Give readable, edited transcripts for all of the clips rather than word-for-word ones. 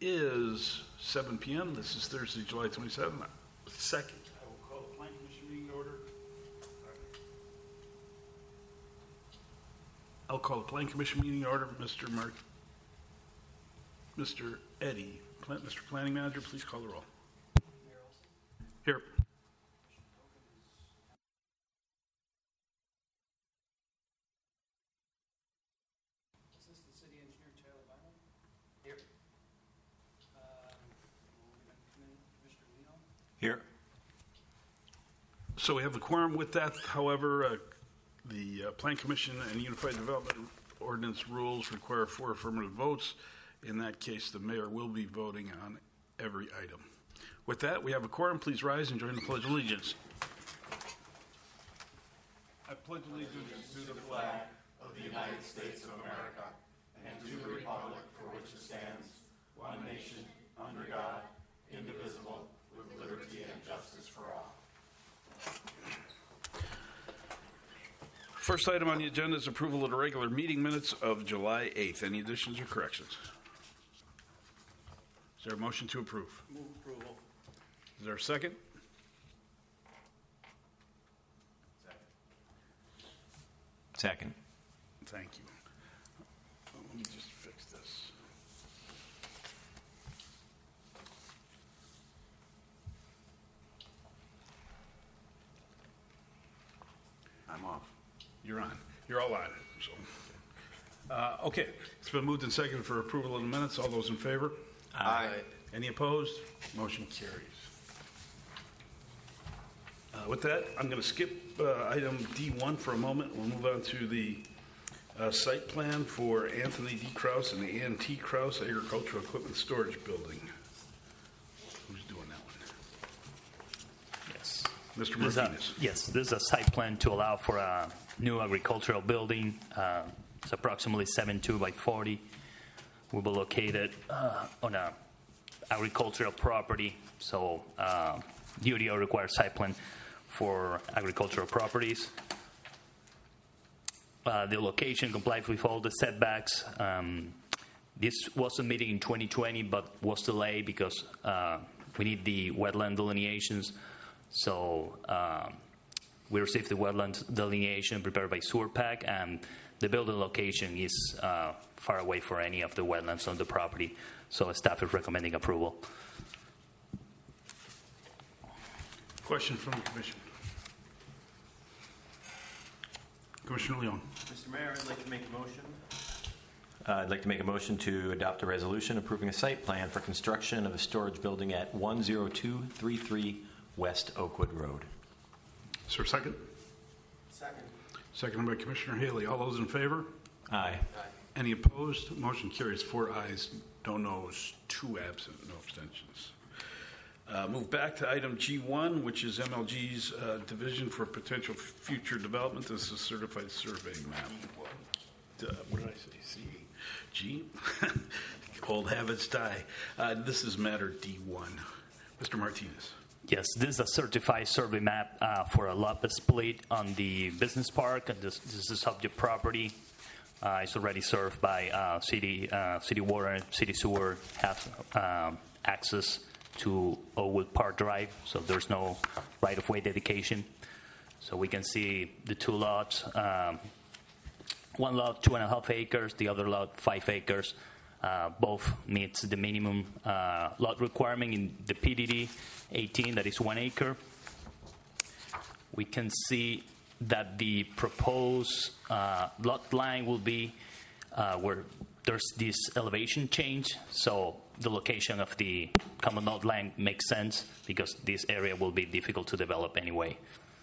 is 7 p.m. This is Thursday, July 27th. Second, I will call the Plan Commission meeting to order. I'll call the Plan Commission meeting to order. Mr. Eddie, Mr. Planning Manager, please call the roll. Here. Assistant City Engineer Taylor Bynum. Here. Commissioner Leon. Here. So we have the quorum with that. However, the Plan Commission and Unified Development Ordinance rules require 4 affirmative votes. In that case, the mayor will be voting on every item. With that, we have a quorum. Please rise and join the Pledge of Allegiance. I pledge allegiance to the flag of the United States of America and to the republic for which it stands, one nation, under God, indivisible, with liberty and justice for all. First item on the agenda is approval of the regular meeting minutes of July 8th. Any additions or corrections? Is there a motion to approve? Move approval. Is there a second? Second. Thank you. Let me just fix this. I'm off. You're on. You're all on. So, okay. It's been moved and seconded for approval of the minutes. All those in favor? Aye. Any opposed? Motion carries. With that, I'm going to skip item D1 for a moment. We'll move on to the site plan for Anthony D. Krause and the A&T Krause Agricultural Equipment Storage Building. Who's doing that one? Yes. Mr. Martinez. Yes, this is a site plan to allow for a new agricultural building. It's approximately 72 by 40. We'll be located on a agricultural property, so UDO requires site plan for agricultural properties. The location complies with all the setbacks. This was submitted in 2020, but was delayed because we need the wetland delineations. So we received the wetland delineation prepared by SewerPack, and the building location is far away from any of the wetlands on the property. So staff is recommending approval. Question from the commission. Commissioner Leon. Mr. Mayor, I'd like to make a motion. I'd like to make a motion to adopt a resolution approving a site plan for construction of a storage building at 10233 West Oakwood Road. Is there a second? Second. Seconded by Commissioner Haley. All those in favor? Aye. Any opposed? Motion carries 4 ayes, no noes, 2 absent, no abstentions. Move back to item G1, which is MLG's division for potential future development. This is a certified survey map. What did I say? C? G? Old habits die. This is matter D1. Mr. Martinez. Yes, this is a certified survey map for a lot split on the business park. And this is subject property. It's already served by city water, city sewer, have access to Oakwood Park Drive, so there's no right-of-way dedication. So we can see the 2 lots. One lot, 2.5 acres. The other lot, 5 acres. Both meets the minimum lot requirement in the PDD 18, that is 1 acre. We can see that the proposed lot line will be where there's this elevation change, so the location of the common lot line makes sense because this area will be difficult to develop anyway.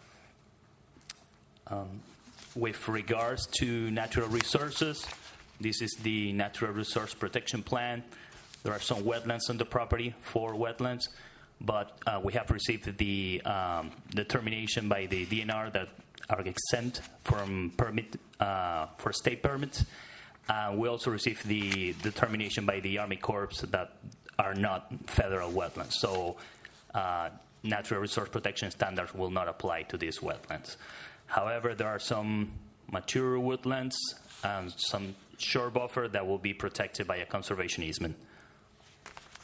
With regards to natural resources, this is the Natural Resource Protection Plan. There are some wetlands on the property, 4 wetlands, but we have received the determination by the DNR that are exempt from permit for state permits. We also received the determination by the Army Corps that are not federal wetlands. So natural resource protection standards will not apply to these wetlands. However, there are some mature woodlands and some shore buffer that will be protected by a conservation easement.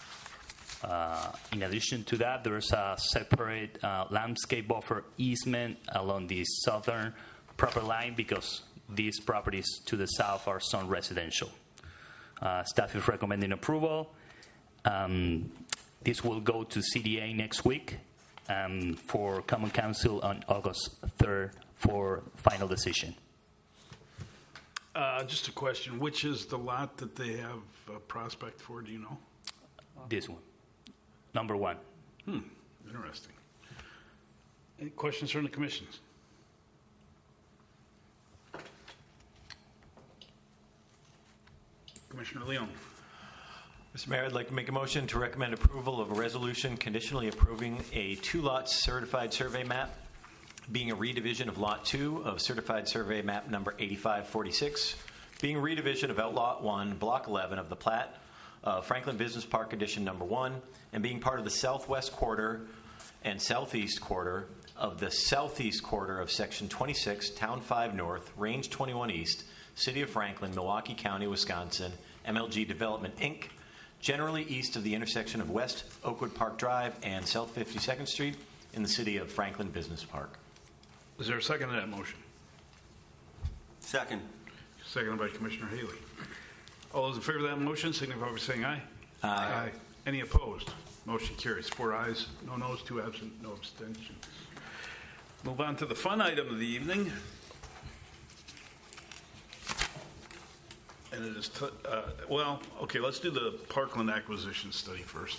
In addition to that, there's a separate landscape buffer easement along the southern property line because these properties to the south are zone residential. Staff is recommending approval. This will go to CDA next week for Common Council on August 3rd for final decision. Just a question, which is the lot that they have a prospect for, do you know? This one, number one. Interesting. Any questions from the commissions? Commissioner Leon. Mr. Mayor, I'd like to make a motion to recommend approval of a resolution conditionally approving a two-lot certified survey map, being a redivision of Lot 2 of certified survey map number 8546, being a redivision of Outlot 1, Block 11 of the plat of Franklin Business Park Addition number 1, and being part of the southwest quarter and southeast quarter of the southeast quarter of Section 26, Town 5 North, Range 21 East, City of Franklin, Milwaukee County, Wisconsin, MLG Development, Inc., generally east of the intersection of West Oakwood Park Drive and South 52nd Street in the city of Franklin Business Park. Is there a second to that motion? Second. Seconded by Commissioner Haley. All those in favor of that motion signify by saying aye. Aye. Any opposed? Motion carries. 4 ayes, no noes, 2 absent, no abstentions. Move on to the fun item of the evening. And it is, let's do the Parkland acquisition study first.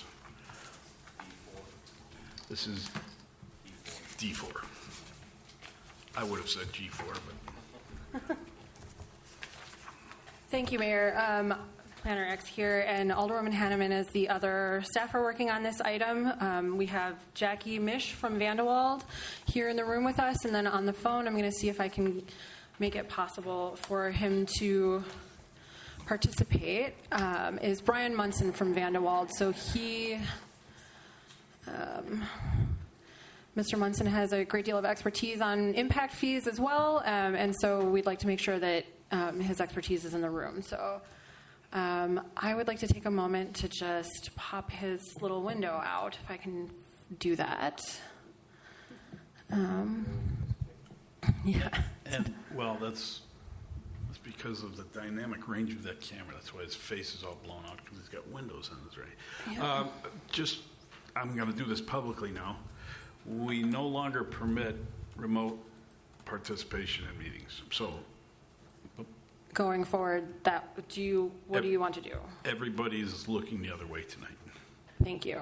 This is D4. I would have said G4, but. Thank you, Mayor. Planner X here, and Alderwoman Hanneman is the other staffer working on this item. We have Jackie Misch from Vandewald here in the room with us, and then on the phone, I'm going to see if I can make it possible for him to participate, is Brian Munson from Vandewald. So Mr. Munson has a great deal of expertise on impact fees as well, and so we'd like to make sure that his expertise is in the room. So I would like to take a moment to just pop his little window out, if I can do that. Yeah. And, well, that's because of the dynamic range of that camera. That's why his face is all blown out, because he's got windows on his right. Yeah. I'm going to do this publicly now. We no longer permit remote participation in meetings. So, Going forward, what do you want to do? everybody is looking the other way tonight. Thank you.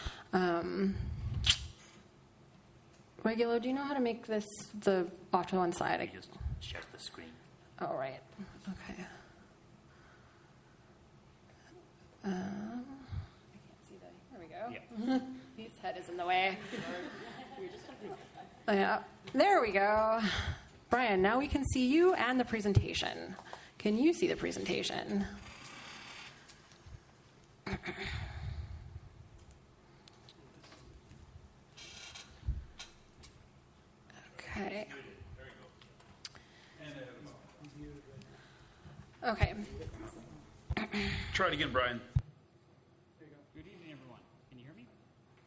Regulo, do you know how to make this off to one side? I just share the screen. Oh, right. Okay. I can't see there we go. Yeah. His head is in the way. Yeah. There we go. Brian, now we can see you and the presentation. Can you see the presentation? Okay. Okay. Try it again, Brian. There you go. Good evening, everyone. Can you hear me?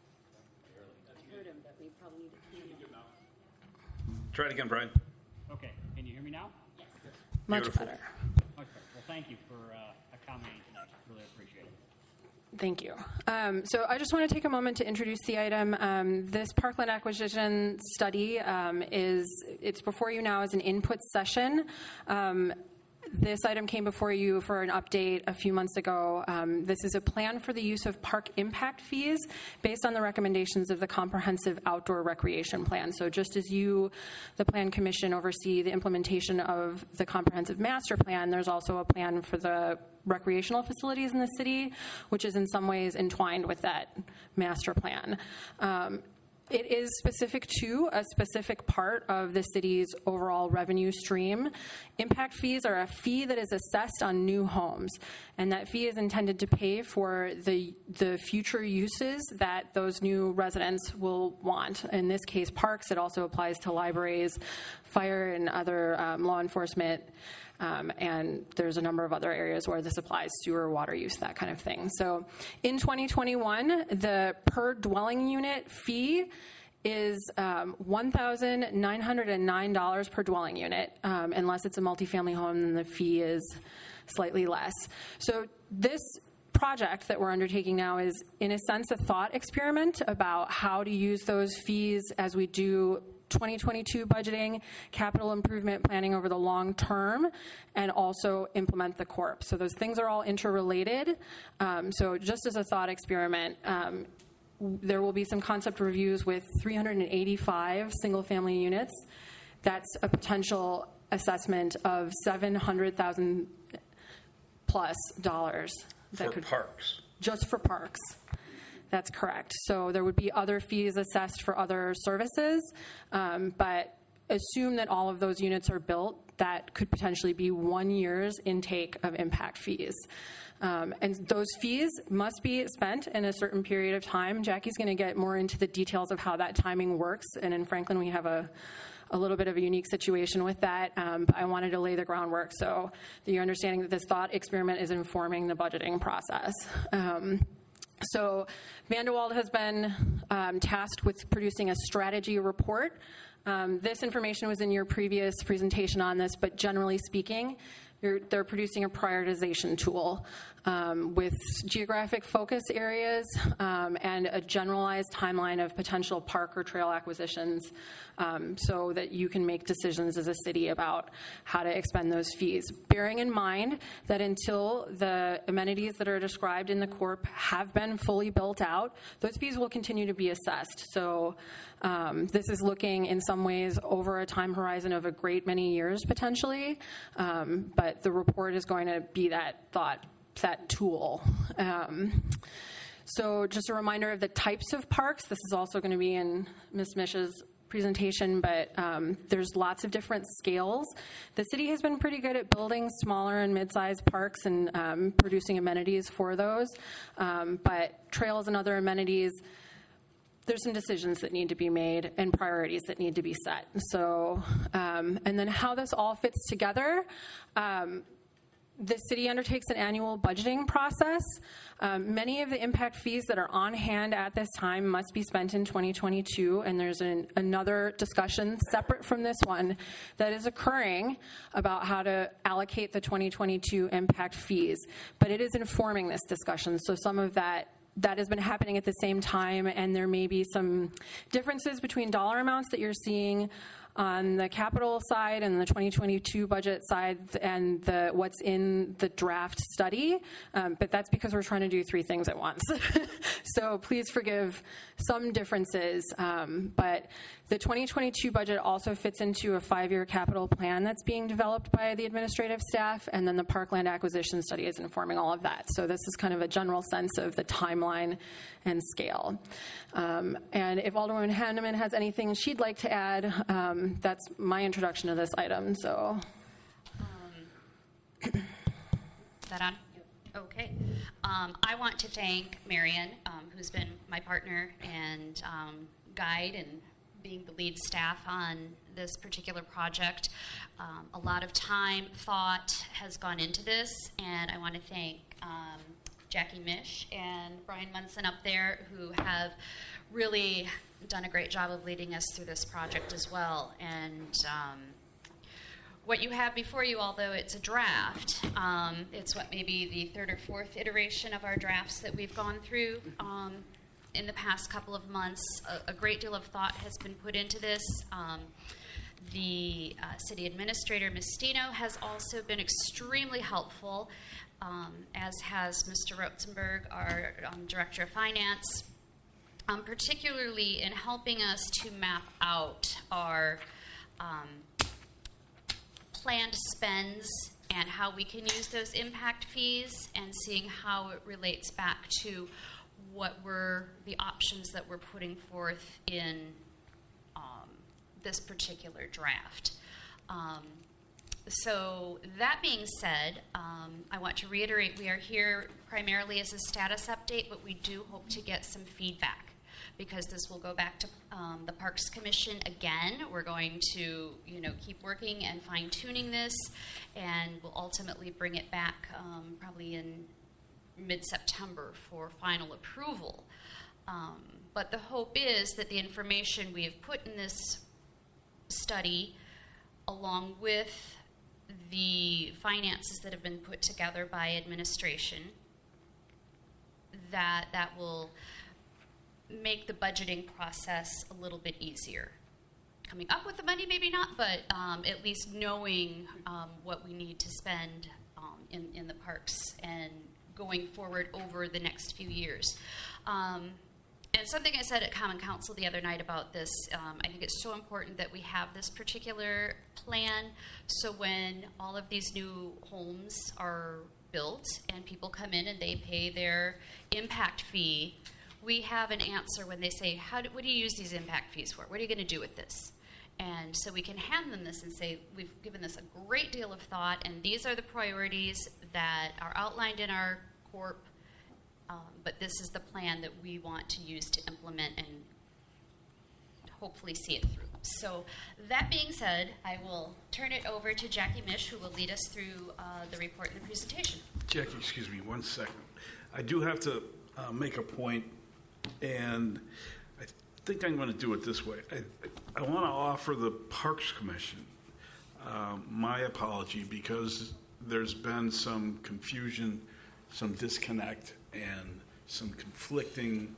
Try it again, Brian. Okay. Can you hear me now? Much Beautiful. better. Okay. Well, thank you for accommodating tonight. Really appreciate it. Thank you. So I just want to take a moment to introduce the item. This Parkland acquisition study it's before you now as an input session. This item came before you for an update a few months ago. This is a plan for the use of park impact fees based on the recommendations of the Comprehensive Outdoor Recreation Plan. So just as you, the Plan Commission, oversee the implementation of the Comprehensive Master Plan, there's also a plan for the recreational facilities in the city, which is in some ways entwined with that master plan. It is specific to a specific part of the city's overall revenue stream. Impact fees are a fee that is assessed on new homes, and that fee is intended to pay for the future uses that those new residents will want. In this case, parks. It also applies to libraries, fire, and other law enforcement And there's a number of other areas where this applies: sewer, water use, that kind of thing. So in 2021, the per dwelling unit fee is $1,909 per dwelling unit. Unless it's a multifamily home, then the fee is slightly less. So this project that we're undertaking now is, in a sense, a thought experiment about how to use those fees as we do 2022 budgeting, capital improvement planning over the long term, and also implement the CORP. So those things are all interrelated. So just as a thought experiment, there will be some concept reviews with 385 single-family units. That's a potential assessment of $700,000 plus dollars. For parks. Just for parks. That's correct. So there would be other fees assessed for other services, but assume that all of those units are built. That could potentially be 1 year's intake of impact fees. And those fees must be spent in a certain period of time. Jackie's going to get more into the details of how that timing works. And in Franklin, we have a little bit of a unique situation with that. But I wanted to lay the groundwork so that you're understanding that this thought experiment is informing the budgeting process. So Vandewald has been tasked with producing a strategy report. This information was in your previous presentation on this, but generally speaking, they're producing a prioritization tool with geographic focus areas and a generalized timeline of potential park or trail acquisitions so that you can make decisions as a city about how to expend those fees. Bearing in mind that until the amenities that are described in the CORP have been fully built out, those fees will continue to be assessed. So this is looking in some ways over a time horizon of a great many years potentially, but the report is going to be that tool. So just a reminder of the types of parks. This is also going to be in Ms. Mish's presentation, but there's lots of different scales. The city has been pretty good at building smaller and mid-sized parks and producing amenities for those, but trails and other amenities, there's some decisions that need to be made and priorities that need to be set. So, and then how this all fits together, the city undertakes an annual budgeting process. Many of the impact fees that are on hand at this time must be spent in 2022, and there's another discussion separate from this one that is occurring about how to allocate the 2022 impact fees. But it is informing this discussion, so some of that has been happening at the same time, and there may be some differences between dollar amounts that you're seeing on the capital side and the 2022 budget side and what's in the draft study, but that's because we're trying to do three things at once. So please forgive some differences, but the 2022 budget also fits into a 5-year capital plan that's being developed by the administrative staff, and then the parkland acquisition study is informing all of that. So this is kind of a general sense of the timeline and scale. And if Alderwoman Hanneman has anything she'd like to add, that's my introduction to this item. So, is that on? Okay. I want to thank Marion, who's been my partner and guide and being the lead staff on this particular project. A lot of time, thought has gone into this, and I want to thank Jackie Mish and Brian Munson up there, who have really done a great job of leading us through this project as well. And what you have before you, although it's a draft, it's what maybe the third or fourth iteration of our drafts that we've gone through in the past couple of months. A great deal of thought has been put into this. The city administrator, Ms. Stino, has also been extremely helpful, as has Mr. Rotzenberg, our Director of Finance, particularly in helping us to map out our planned spends and how we can use those impact fees, and seeing how it relates back to what were the options that we're putting forth in this particular draft. So that being said, I want to reiterate we are here primarily as a status update, but we do hope to get some feedback because this will go back to the Parks Commission again. We're going to, keep working and fine-tuning this, and we'll ultimately bring it back probably in mid-September for final approval. But the hope is that the information we have put in this study, along with the finances that have been put together by administration, that will make the budgeting process a little bit easier. Coming up with the money, maybe not, but at least knowing what we need to spend in the parks and going forward over the next few years. And something I said at Common Council the other night about this, I think it's so important that we have this particular plan, so when all of these new homes are built and people come in and they pay their impact fee, we have an answer when they say, what do you use these impact fees for? What are you going to do with this? And so we can hand them this and say, we've given this a great deal of thought, and these are the priorities that are outlined in our corp, but this is the plan that we want to use to implement and hopefully see it through. So that being said, I will turn it over to Jackie Mish, who will lead us through the report and the presentation. Jackie, excuse me 1 second. I do have to make a point, and I think I'm going to do it this way. I want to offer the Parks Commission my apology, because there's been some confusion, some disconnect, and some conflicting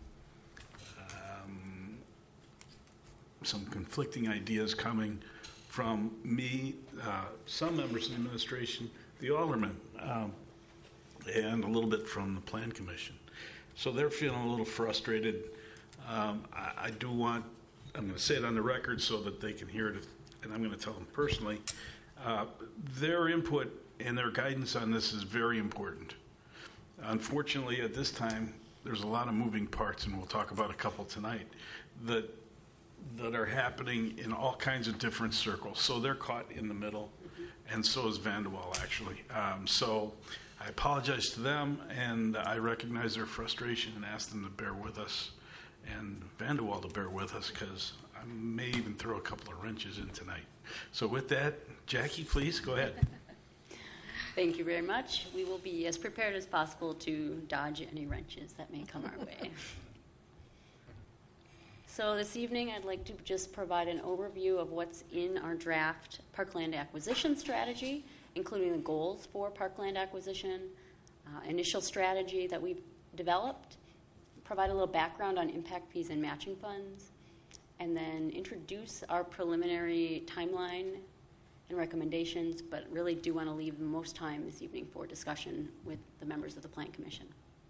ideas coming from me, some members of the administration, the aldermen, and a little bit from the Plan Commission. So they're feeling a little frustrated. I do want, I'm going to say it on the record so that they can hear it, and I'm going to tell them personally, their input and their guidance on this is very important. Unfortunately, at this time, there's a lot of moving parts, and we'll talk about a couple tonight, that are happening in all kinds of different circles. So they're caught in the middle, and so is Vanderwall, actually. So I apologize to them, and I recognize their frustration and ask them to bear with us, and Vanderwall to bear with us, because I may even throw a couple of wrenches in tonight. So with that, Jackie, please, go ahead. Thank you very much. We will be as prepared as possible to dodge any wrenches that may come our way. So this evening, I'd like to just provide an overview of what's in our draft parkland acquisition strategy, including the goals for parkland acquisition, initial strategy that we've developed, provide a little background on impact fees and matching funds, and then introduce our preliminary timeline and recommendations, but really do want to leave the most time this evening for discussion with the members of the Plan Commission.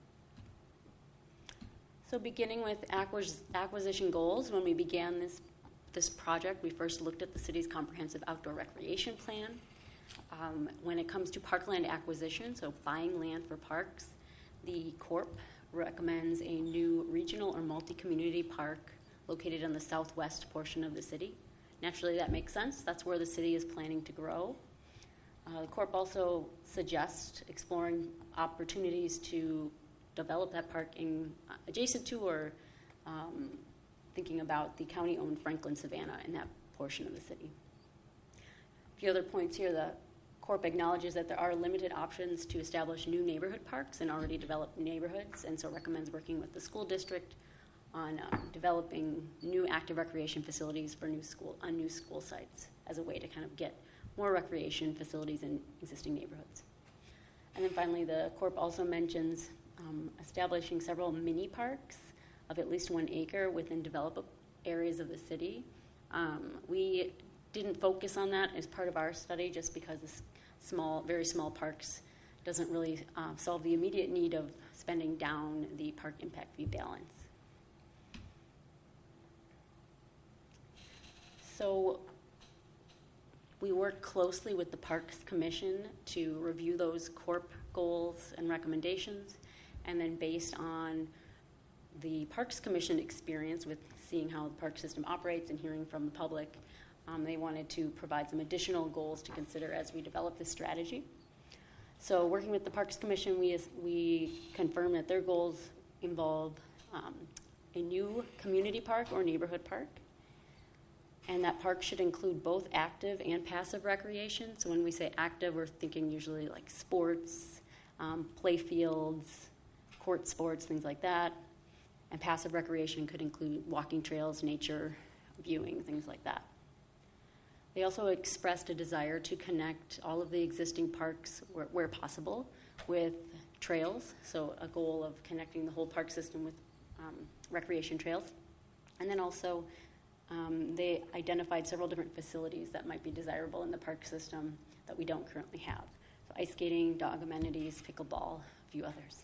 So beginning with acquisition goals, when we began this project, we first looked at the city's comprehensive outdoor recreation plan. When it comes to parkland acquisition, so buying land for parks, the Corp recommends a new regional or multi-community park located in the southwest portion of the city. Naturally, that makes sense. That's where the city is planning to grow. The Corp also suggests exploring opportunities to develop that park adjacent to or thinking about the county-owned Franklin Savannah in that portion of the city. A few other points here. The Corp acknowledges that there are limited options to establish new neighborhood parks in already developed neighborhoods, and so recommends working with the school district on developing new active recreation facilities for new school sites as a way to kind of get more recreation facilities in existing neighborhoods. And then finally, the Corp also mentions establishing several mini parks of at least 1 acre within developed areas of the city. We didn't focus on that as part of our study just because this very small parks doesn't really solve the immediate need of spending down the park impact fee balance. So we work closely with the Parks Commission to review those Corp goals and recommendations, and then based on the Parks Commission experience with seeing how the park system operates and hearing from the public, they wanted to provide some additional goals to consider as we develop this strategy. So working with the Parks Commission, we confirmed that their goals involve a new community park or neighborhood park. And that park should include both active and passive recreation. So when we say active, we're thinking usually like sports, play fields, court sports, things like that. And passive recreation could include walking trails, nature, viewing, things like that. They also expressed a desire to connect all of the existing parks where possible with trails, so a goal of connecting the whole park system with recreation trails. And then also they identified several different facilities that might be desirable in the park system that we don't currently have. So ice skating, dog amenities, pickleball, a few others.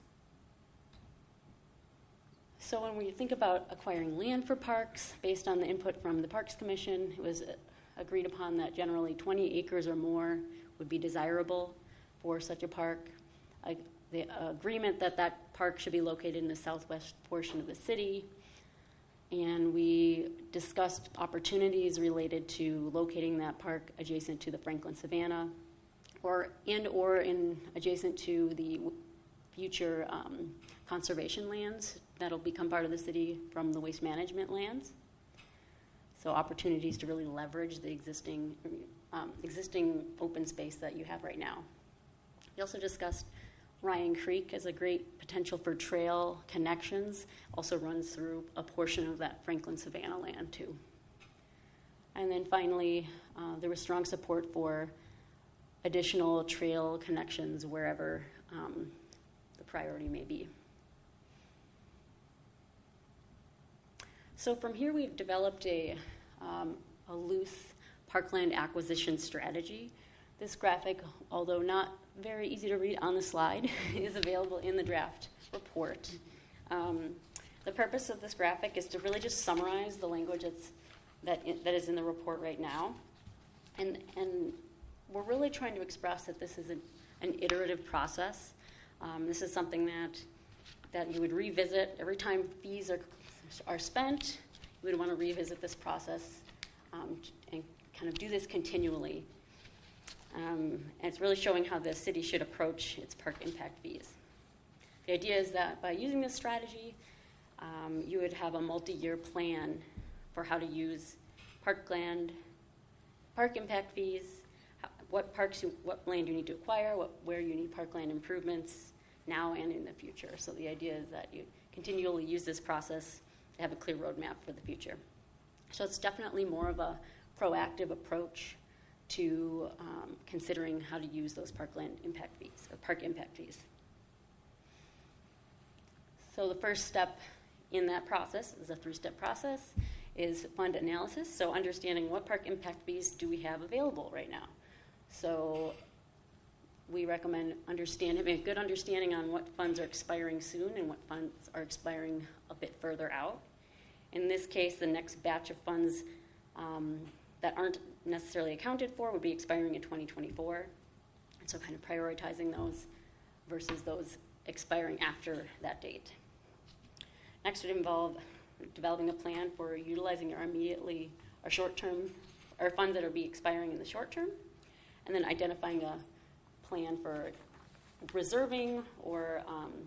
So when we think about acquiring land for parks, based on the input from the Parks Commission, it was agreed upon that generally 20 acres or more would be desirable for such a park. The agreement that that park should be located in the southwest portion of the city. And we discussed opportunities related to locating that park adjacent to the Franklin Savannah or adjacent to the future conservation lands that'll become part of the city from the waste management lands. So opportunities to really leverage the existing open space that you have right now. We also discussed Ryan Creek as a great potential for trail connections, also runs through a portion of that Franklin Savannah land too. And then finally, there was strong support for additional trail connections wherever the priority may be. So from here, we've developed a loose parkland acquisition strategy. This graphic, although not very easy to read on the slide, is available in the draft report. The purpose of this graphic is to really just summarize the language that is in the report right now. And we're really trying to express that this is an iterative process. This is something that you would revisit every time fees are spent. You would want to revisit this process and kind of do this continually. And it's really showing how the city should approach its park impact fees. The idea is that by using this strategy, you would have a multi-year plan for how to use parkland, park impact fees, what land you need to acquire, where you need parkland improvements now and in the future. So the idea is that you continually use this process to have a clear roadmap for the future. So it's definitely more of a proactive approach to considering how to use those parkland impact fees or park impact fees. So the first step in that process is a 3-step process is fund analysis. So understanding what park impact fees do we have available right now. So we recommend having a good understanding on what funds are expiring soon and what funds are expiring a bit further out. In this case, the next batch of funds that aren't necessarily accounted for would be expiring in 2024. And so kind of prioritizing those versus those expiring after that date. Next would involve developing a plan for utilizing our funds that are be expiring in the short term, and then identifying a plan for reserving or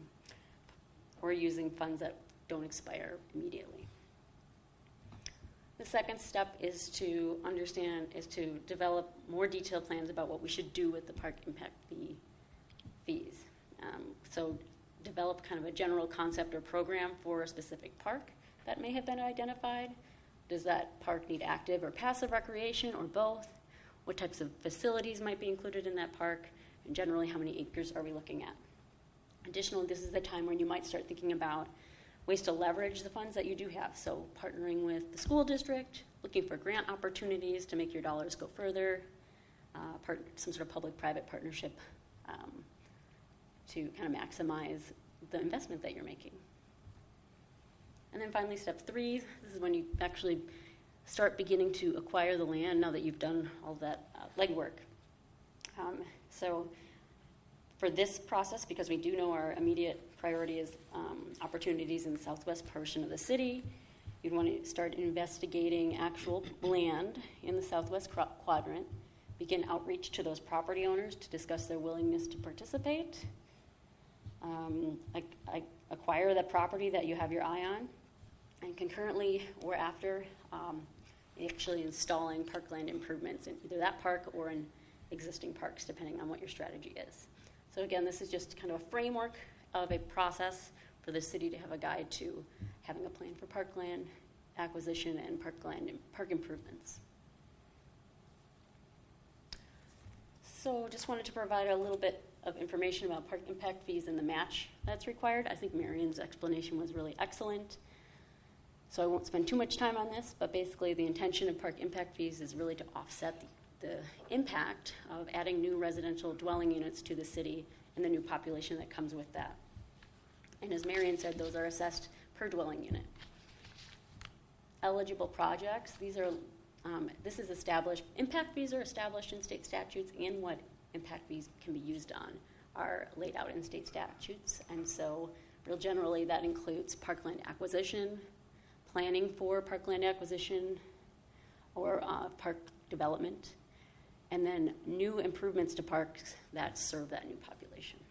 using funds that don't expire immediately. The second step is to develop more detailed plans about what we should do with the park impact fees. So develop kind of a general concept or program for a specific park that may have been identified. Does that park need active or passive recreation or both? What types of facilities might be included in that park? And generally, how many acres are we looking at? Additionally, this is the time when you might start thinking about ways to leverage the funds that you do have. So partnering with the school district, looking for grant opportunities to make your dollars go further, some sort of public-private partnership to kind of maximize the investment that you're making. And then finally, step 3, this is when you actually start beginning to acquire the land now that you've done all that legwork. So for this process, because we do know our immediate priority is opportunities in the southwest portion of the city, you'd want to start investigating actual land in the southwest quadrant, begin outreach to those property owners to discuss their willingness to participate, acquire the property that you have your eye on, And concurrently or after, actually installing parkland improvements in either that park or in existing parks, depending on what your strategy is. So again, this is just kind of a framework of a process for the city to have a guide to having a plan for parkland acquisition and park improvements. So just wanted to provide a little bit of information about park impact fees and the match that's required. I think Marion's explanation was really excellent. So I won't spend too much time on this, but basically the intention of park impact fees is really to offset the impact of adding new residential dwelling units to the city and the new population that comes with that. And as Marion said, those are assessed per dwelling unit. Eligible projects, this is established, impact fees are established in state statutes, and what impact fees can be used on are laid out in state statutes. And so real generally that includes parkland acquisition, planning for parkland acquisition or park development, and then new improvements to parks that serve that new population.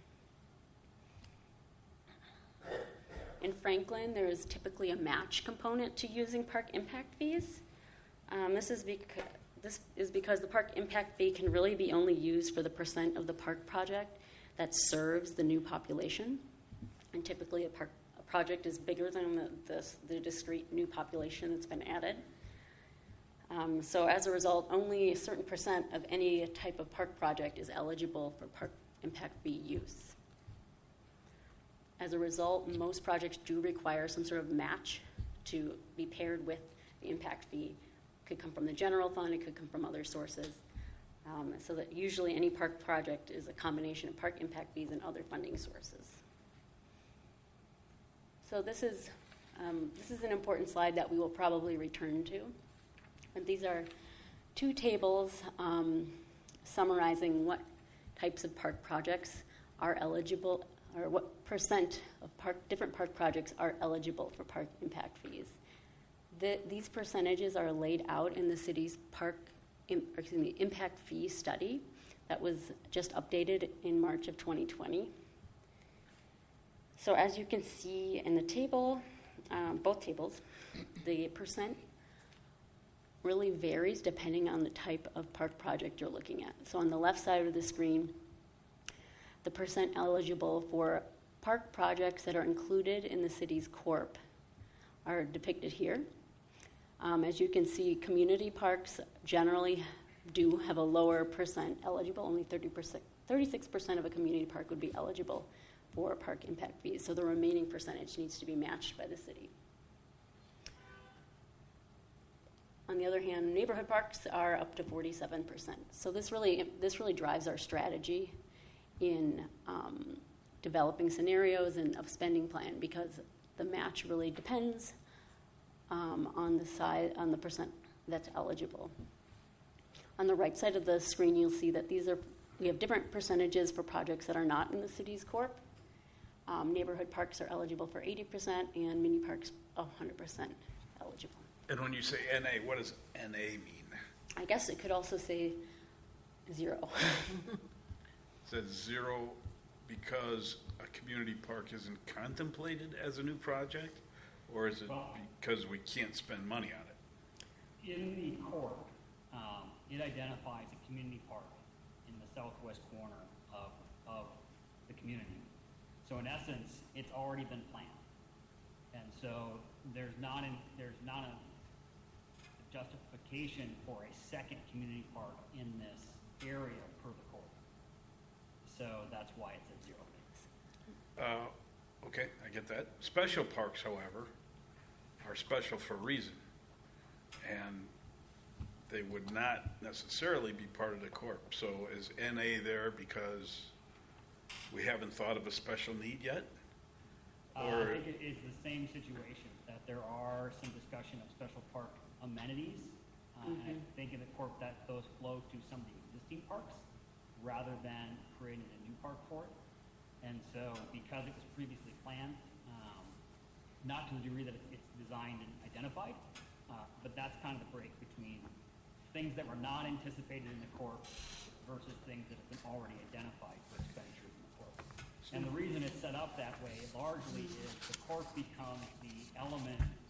In Franklin, there is typically a match component to using park impact fees. This is because the park impact fee can really be only used for the percent of the park project that serves the new population. And typically a project is bigger than the discrete new population that's been added. So as a result, only a certain percent of any type of park project is eligible for park impact fee use. As a result, most projects do require some sort of match to be paired with the impact fee. It could come from the general fund, it could come from other sources. So that usually any park project is a combination of park impact fees and other funding sources. So this is an important slide that we will probably return to. And these are two tables summarizing what types of park projects are eligible, or what percent of different park projects are eligible for park impact fees. These percentages are laid out in the city's impact fee study that was just updated in March of 2020. So as you can see in the table, both tables, the percent really varies depending on the type of park project you're looking at. So on the left side of the screen, the percent eligible for park projects that are included in the city's corp are depicted here. As you can see, community parks generally do have a lower percent eligible. Only 36% of a community park would be eligible for park impact fees. So the remaining percentage needs to be matched by the city. On the other hand, neighborhood parks are up to 47%. So this really drives our strategy in developing scenarios and of spending plan, because the match really depends on the percent that's eligible. On the right side of the screen, you'll see that we have different percentages for projects that are not in the city's corp. Neighborhood parks are eligible for 80%, and mini parks 100% eligible. And when you say NA, what does NA mean? I guess it could also say 0. It says 0 because a community park isn't contemplated as a new project, or is it because we can't spend money on it? In the corp, it identifies a community park in the southwest corner of the community. So in essence, it's already been planned, and so there's not a justification for a second community park in this area per the corp. So that's why it's at 0. Okay, I get that. Special parks, however, are special for a reason, and they would not necessarily be part of the corp. So is NA there because we haven't thought of a special need yet? Or I think it is the same situation, that there are some discussion of special park amenities. And I think in the corp that those flow to some of the existing parks rather than creating a new park for it. And so because it was previously planned, not to the degree that it's designed and identified, but that's kind of the break between things that were not anticipated in the corp versus things that have been already identified for expenditures in the corp. And the reason it's set up that way largely is the corp becomes the element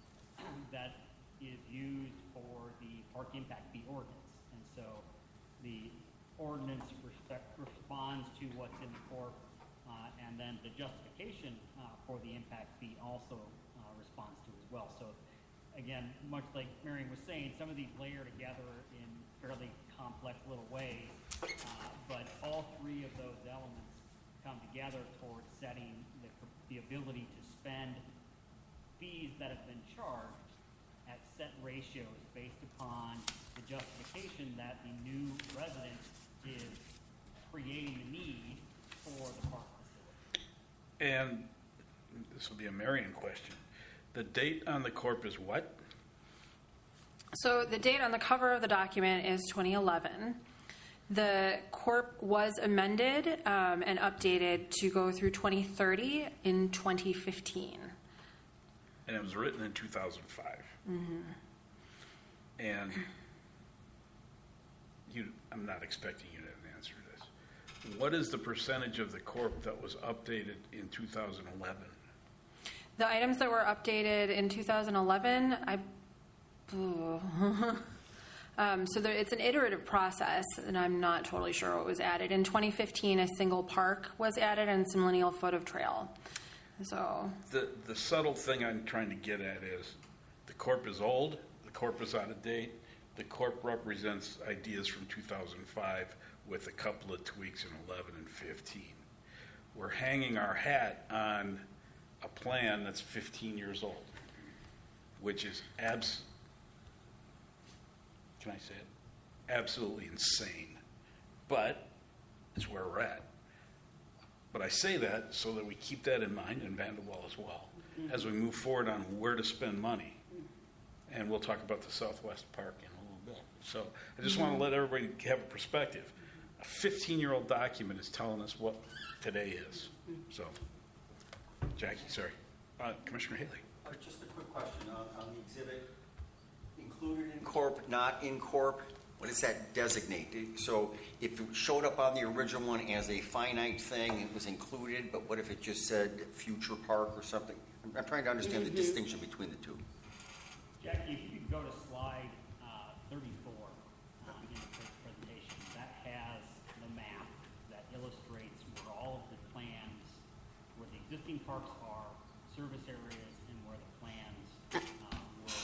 that is used for the park impact fee ordinance. And so the ordinance responds to what's in the corp, and then the justification for the impact fee also responds to as well. So again, much like Marion was saying, some of these layer together in fairly complex little ways, but all three of those elements come together towards setting the ability to spend fees that have been charged at set ratios based upon the justification that the new resident is creating the need for the park facility. And this will be a Marion question. The date on the corp is what? So the date on the cover of the document is 2011. The corp was amended and updated to go through 2030 in 2015. And it was written in 2005. Mm-hmm. And I'm not expecting you to have an answer to this. What is the percentage of the corp that was updated in 2011? The items that were updated in 2011, it's an iterative process, and I'm not totally sure what was added. In 2015, a single park was added and some lineal foot of trail. So the subtle thing I'm trying to get at is the corp is old, the corp is out of date, the corp represents ideas from 2005 with a couple of tweaks in 11 and 15. We're hanging our hat on a plan that's 15 years old, which is can I say it? Absolutely insane. But it's where we're at. But I say that so that we keep that in mind, and Vanderwall as well, as we move forward on where to spend money. And we'll talk about the Southwest Park in a little bit. So I just want to let everybody have a perspective. A 15-year-old document is telling us what today is. So, Jackie, sorry. Commissioner Haley. Just a quick question on the exhibit. Included in corp, not in corp, what does that designate? So if it showed up on the original one as a finite thing, it was included, but what if it just said future park or something? I'm trying to understand the distinction between the two. Jackie, if you could go to slide 34 in the presentation, that has the map that illustrates where all of the plans, where the existing parks are, service areas, and where the plans were.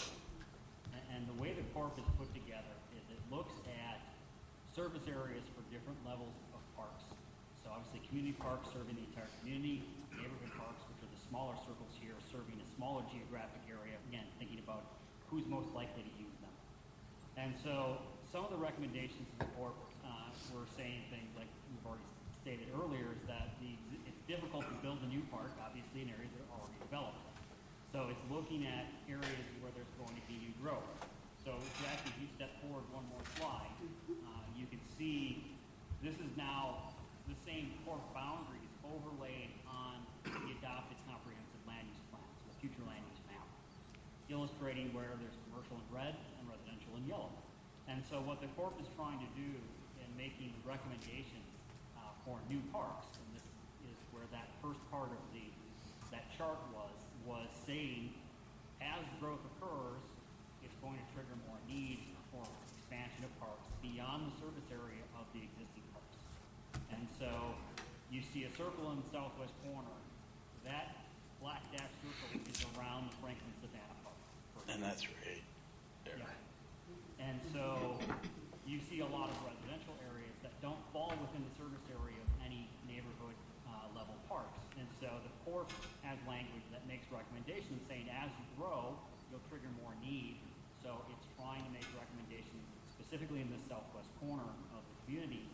And the way the corp is put together is it looks at service areas for different levels of parks. So obviously community parks serving the entire community, neighborhood parks, which are the smaller circles here, serving a smaller geographic area, again, thinking about who's most likely to use them. And so some of the recommendations of the corp were saying things like we've already stated earlier, is that it's difficult to build a new park, obviously, in areas that are already developed. So it's looking at areas where there's going to be new growth. So Jackie, if you step forward one more slide, you can see this is now the same corp boundaries overlaid on the adopted comprehensive land use plan, so the future land use map, illustrating where there's commercial in red and residential in yellow. And so what the corp is trying to do in making recommendations for new parks, and this is where that first part of that chart was saying, as growth occurs, it's going to trigger more need for expansion of parks beyond the service area of the existing parks. And so you see a circle in the southwest corner. That black dashed circle is around the Franklin Savannah Park. And that's right there. Yeah. And so you see a lot of residential areas that don't fall within the service area of any neighborhood level parks. And so the corp has language that makes recommendations saying as you grow, you'll trigger more need. So it's trying to make recommendations specifically in the southwest corner of the community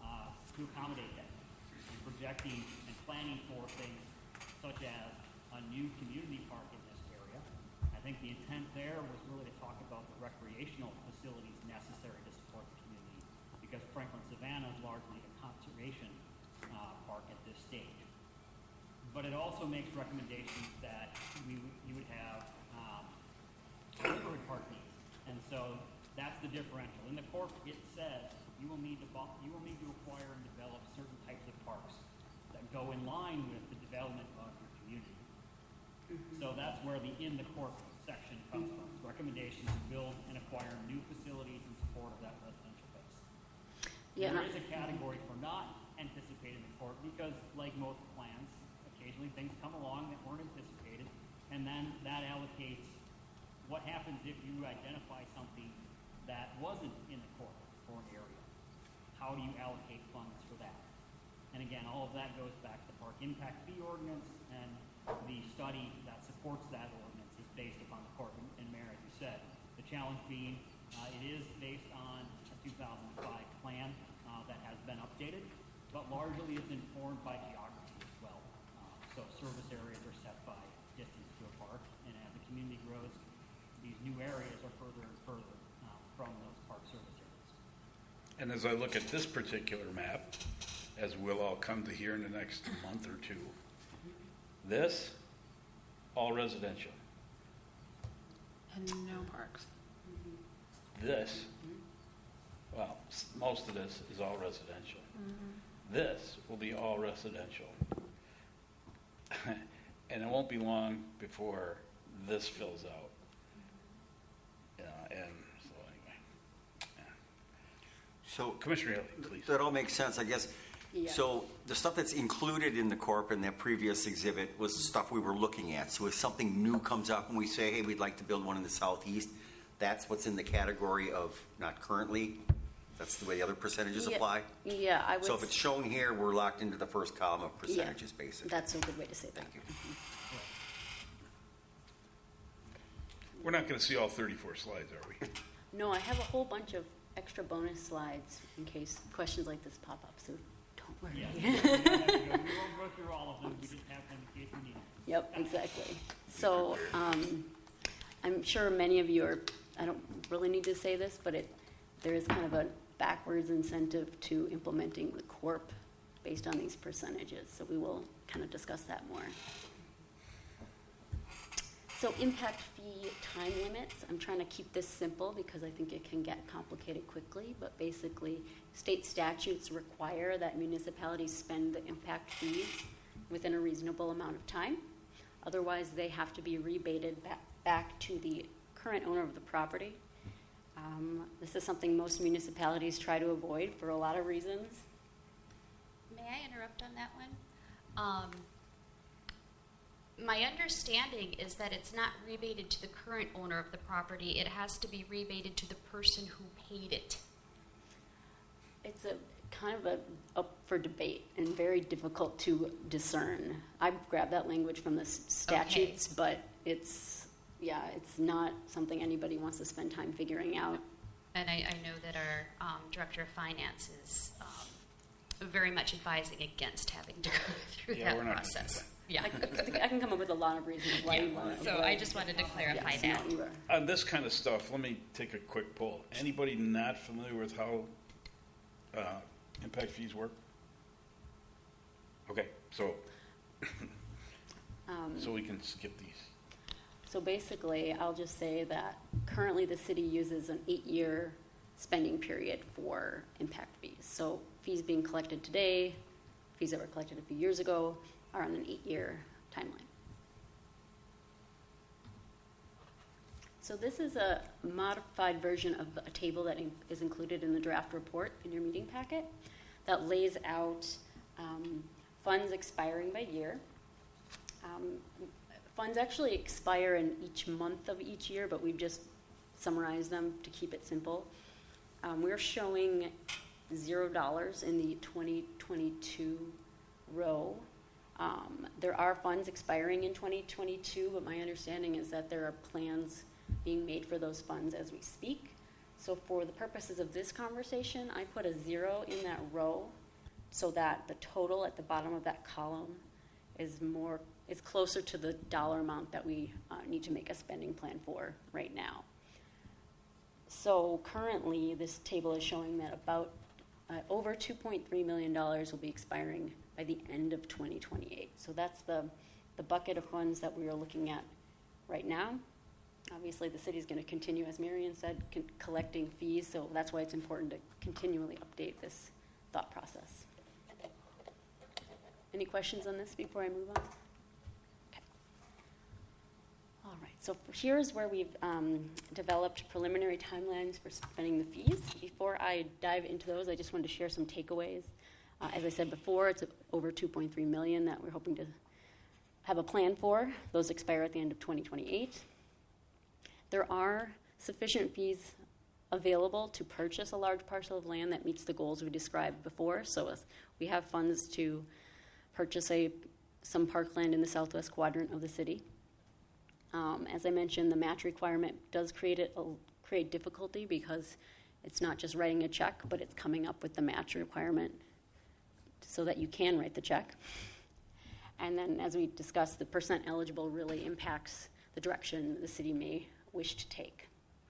to accommodate that, and projecting and planning for things such as a new community park in this area. I think the intent there was really to talk about the recreational facilities necessary to support the community, because Franklin Savannah is largely a conservation park at this stage. But it also makes recommendations that you would have neighborhood park needs, and so that's the differential. In the corp, it says you will need to acquire and develop certain types of parks that go in line with the development of your community. So that's where the in the corp section comes from. recommendation to build and acquire new facilities in support of that residential base. Yeah, There is a category for not anticipated in court because, like most plans, occasionally things come along that weren't anticipated, and then that allocates what happens if you identify something that wasn't in the court for an area. How do you allocate funds for that? And again, all of that goes back to the Park Impact Fee Ordinance, and the study that supports that ordinance is based upon the court. And Mayor, as you said, the challenge being it is based on a 2005 plan that has been updated, but largely it's informed by geography as well. So service areas are set by distance to a park, and as the community grows, these new areas are further and further from those park service areas. And as I look at this particular map, as we'll all come to hear in the next month or two, this, all residential. And no parks. This, well, most of this is all residential. This will be all residential. And it won't be long before this fills out. And so anyway. Yeah. So Commissioner Haley, please. that all makes sense, I guess. Yeah. So the stuff that's included in the corp in that previous exhibit was the stuff we were looking at. So if something new comes up and we say, hey, we'd like to build one in the southeast, that's what's in the category of not currently? That's the way the other percentages apply? Yeah, I would. So if it's shown here, we're locked into the first column of percentages, basically. That's a good way to say that. Thank you. We're not going to see all 34 slides, are we? No, I have a whole bunch of extra bonus slides in case questions like this pop up, so don't worry. Yeah, we won't go through all of them. We just have them in case we need them. Yep, exactly. So I'm sure many of you are, I don't really need to say this, but there is kind of a backwards incentive to implementing the corp based on these percentages. So we will kind of discuss that more. So impact fee time limits, I'm trying to keep this simple because I think it can get complicated quickly, but basically state statutes require that municipalities spend the impact fees within a reasonable amount of time. Otherwise, they have to be rebated back to the current owner of the property. This is something most municipalities try to avoid for a lot of reasons. May I interrupt on that one? My understanding is that it's not rebated to the current owner of the property. It has to be rebated to the person who paid it. It's a kind of up for debate and very difficult to discern. I grabbed that language from the statutes, but it's not something anybody wants to spend time figuring out. And I know that our director of finance is very much advising against having to go through that process. Yeah. I can come up with a lot of reasons why you want it. So I just wanted to clarify that. On this kind of stuff, let me take a quick poll. Anybody not familiar with how impact fees work? Okay, so so we can skip these. So basically, I'll just say that currently the city uses an 8-year spending period for impact fees. So fees being collected today, fees that were collected a few years ago, are on an 8-year timeline. So this is a modified version of a table that is included in the draft report in your meeting packet that lays out funds expiring by year. Funds actually expire in each month of each year, but we've just summarized them to keep it simple. We're showing $0 in the 2022 row. There are funds expiring in 2022, but my understanding is that there are plans being made for those funds as we speak. So for the purposes of this conversation, I put a 0 in that row so that the total at the bottom of that column is closer to the dollar amount that we need to make a spending plan for right now. So currently, this table is showing that about over $2.3 million will be expiring by the end of 2028. So that's the bucket of funds that we are looking at right now. Obviously, the city is going to continue, as Marion said, collecting fees, so that's why it's important to continually update this thought process. Any questions on this before I move on? Okay. All right, so here's where we've developed preliminary timelines for spending the fees. Before I dive into those, I just wanted to share some takeaways. As I said before, it's over $2.3 million that we're hoping to have a plan for. Those expire at the end of 2028. There are sufficient fees available to purchase a large parcel of land that meets the goals we described before. So we have funds to purchase some parkland in the southwest quadrant of the city. As I mentioned, the match requirement does create difficulty because it's not just writing a check, but it's coming up with the match requirement so that you can write the check. And then, as we discussed, the percent eligible really impacts the direction the city may wish to take.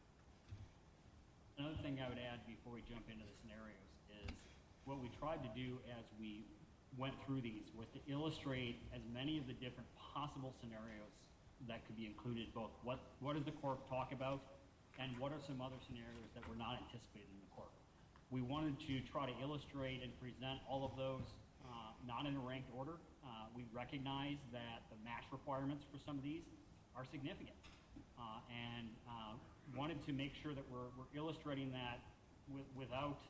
Another thing I would add before we jump into the scenarios is what we tried to do as we went through these was to illustrate as many of the different possible scenarios that could be included, both what does the Corp talk about and what are some other scenarios that were not anticipated in the Corp. We wanted to try to illustrate and present all of those not in a ranked order. We recognize that the match requirements for some of these are significant and wanted to make sure that we're illustrating that without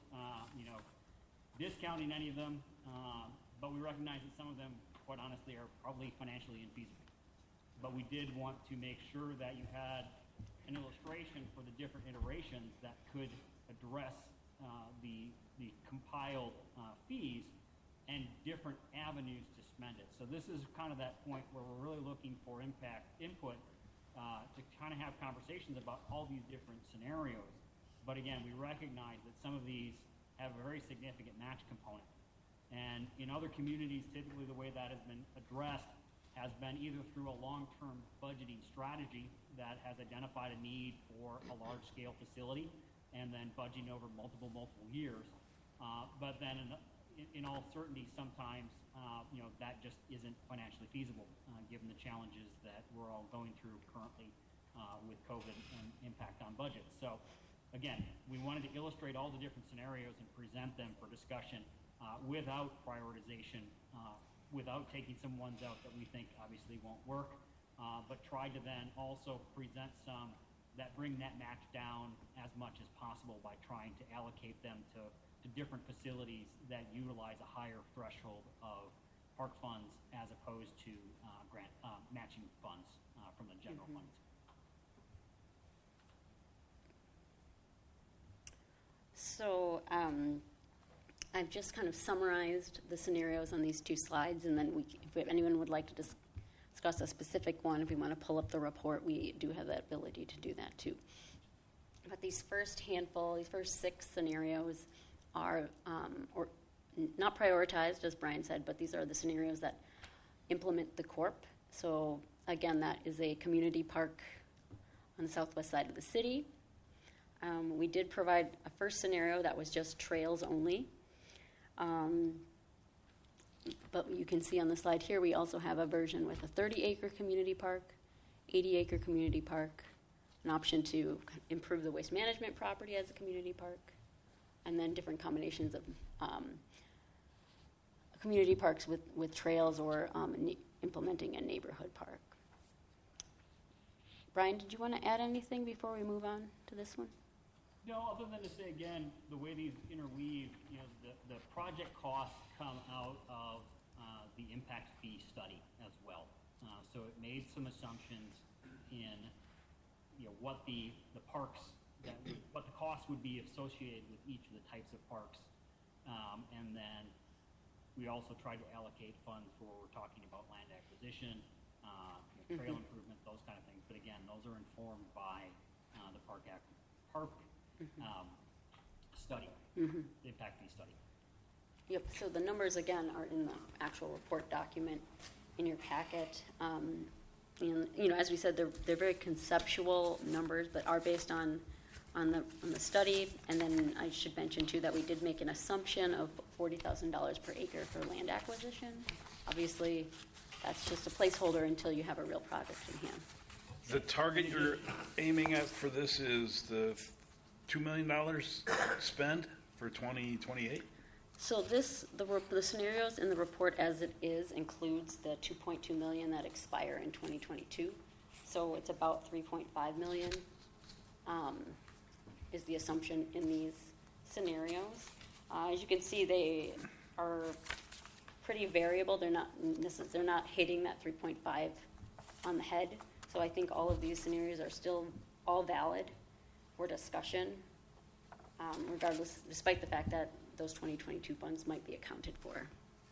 discounting any of them, but we recognize that some of them, quite honestly, are probably financially infeasible. But we did want to make sure that you had an illustration for the different iterations that could address the compiled fees and different avenues to spend it. So this is kind of that point where we're really looking for input to kind of have conversations about all these different scenarios. But again, we recognize that some of these have a very significant match component. And in other communities, typically the way that has been addressed has been either through a long-term budgeting strategy that has identified a need for a large-scale facility and then budgeting over multiple years. But then in all certainty, sometimes that just isn't financially feasible given the challenges that we're all going through currently with COVID and impact on budgets. So again, we wanted to illustrate all the different scenarios and present them for discussion without prioritization, without taking some ones out that we think obviously won't work, but tried to then also present some that bring that match down as much as possible by trying to allocate them to different facilities that utilize a higher threshold of park funds as opposed to grant matching funds from the general funds. So I've just kind of summarized the scenarios on these two slides, and then if anyone would like to discuss a specific one, if we want to pull up the report, we do have that ability to do that too. But these first 6 scenarios are not prioritized, as Brian said, but these are the scenarios that implement the Corp. So again, that is a community park on the southwest side of the city. We did provide a first scenario that was just trails only. But you can see on the slide here, we also have a version with a 30-acre community park, 80-acre community park, an option to improve the waste management property as a community park, and then different combinations of community parks with trails or implementing a neighborhood park. Brian, did you want to add anything before we move on to this one? No, other than to say, again, the way these interweave, the project costs come out of the impact fee study as well. So it made some assumptions in what the parks, what the cost would be associated with each of the types of parks. And then we also tried to allocate funds for what we're talking about land acquisition, trail improvement, those kind of things. But again, those are informed by the park study, the impact fee study. Yep, so the numbers, again, are in the actual report document in your packet. And, as we said, they're very conceptual numbers, but are based on the study. And then I should mention, too, that we did make an assumption of $40,000 per acre for land acquisition. Obviously, that's just a placeholder until you have a real project in hand. The target you're aiming at for this is the $2 million spend for 2028? So the scenarios in the report as it is includes the $2.2 million that expire in 2022. So it's about 3.5 million is the assumption in these scenarios. As you can see, they are pretty variable. They're not hitting that 3.5 on the head. So I think all of these scenarios are still all valid for discussion, regardless, despite the fact that those 2022 funds might be accounted for.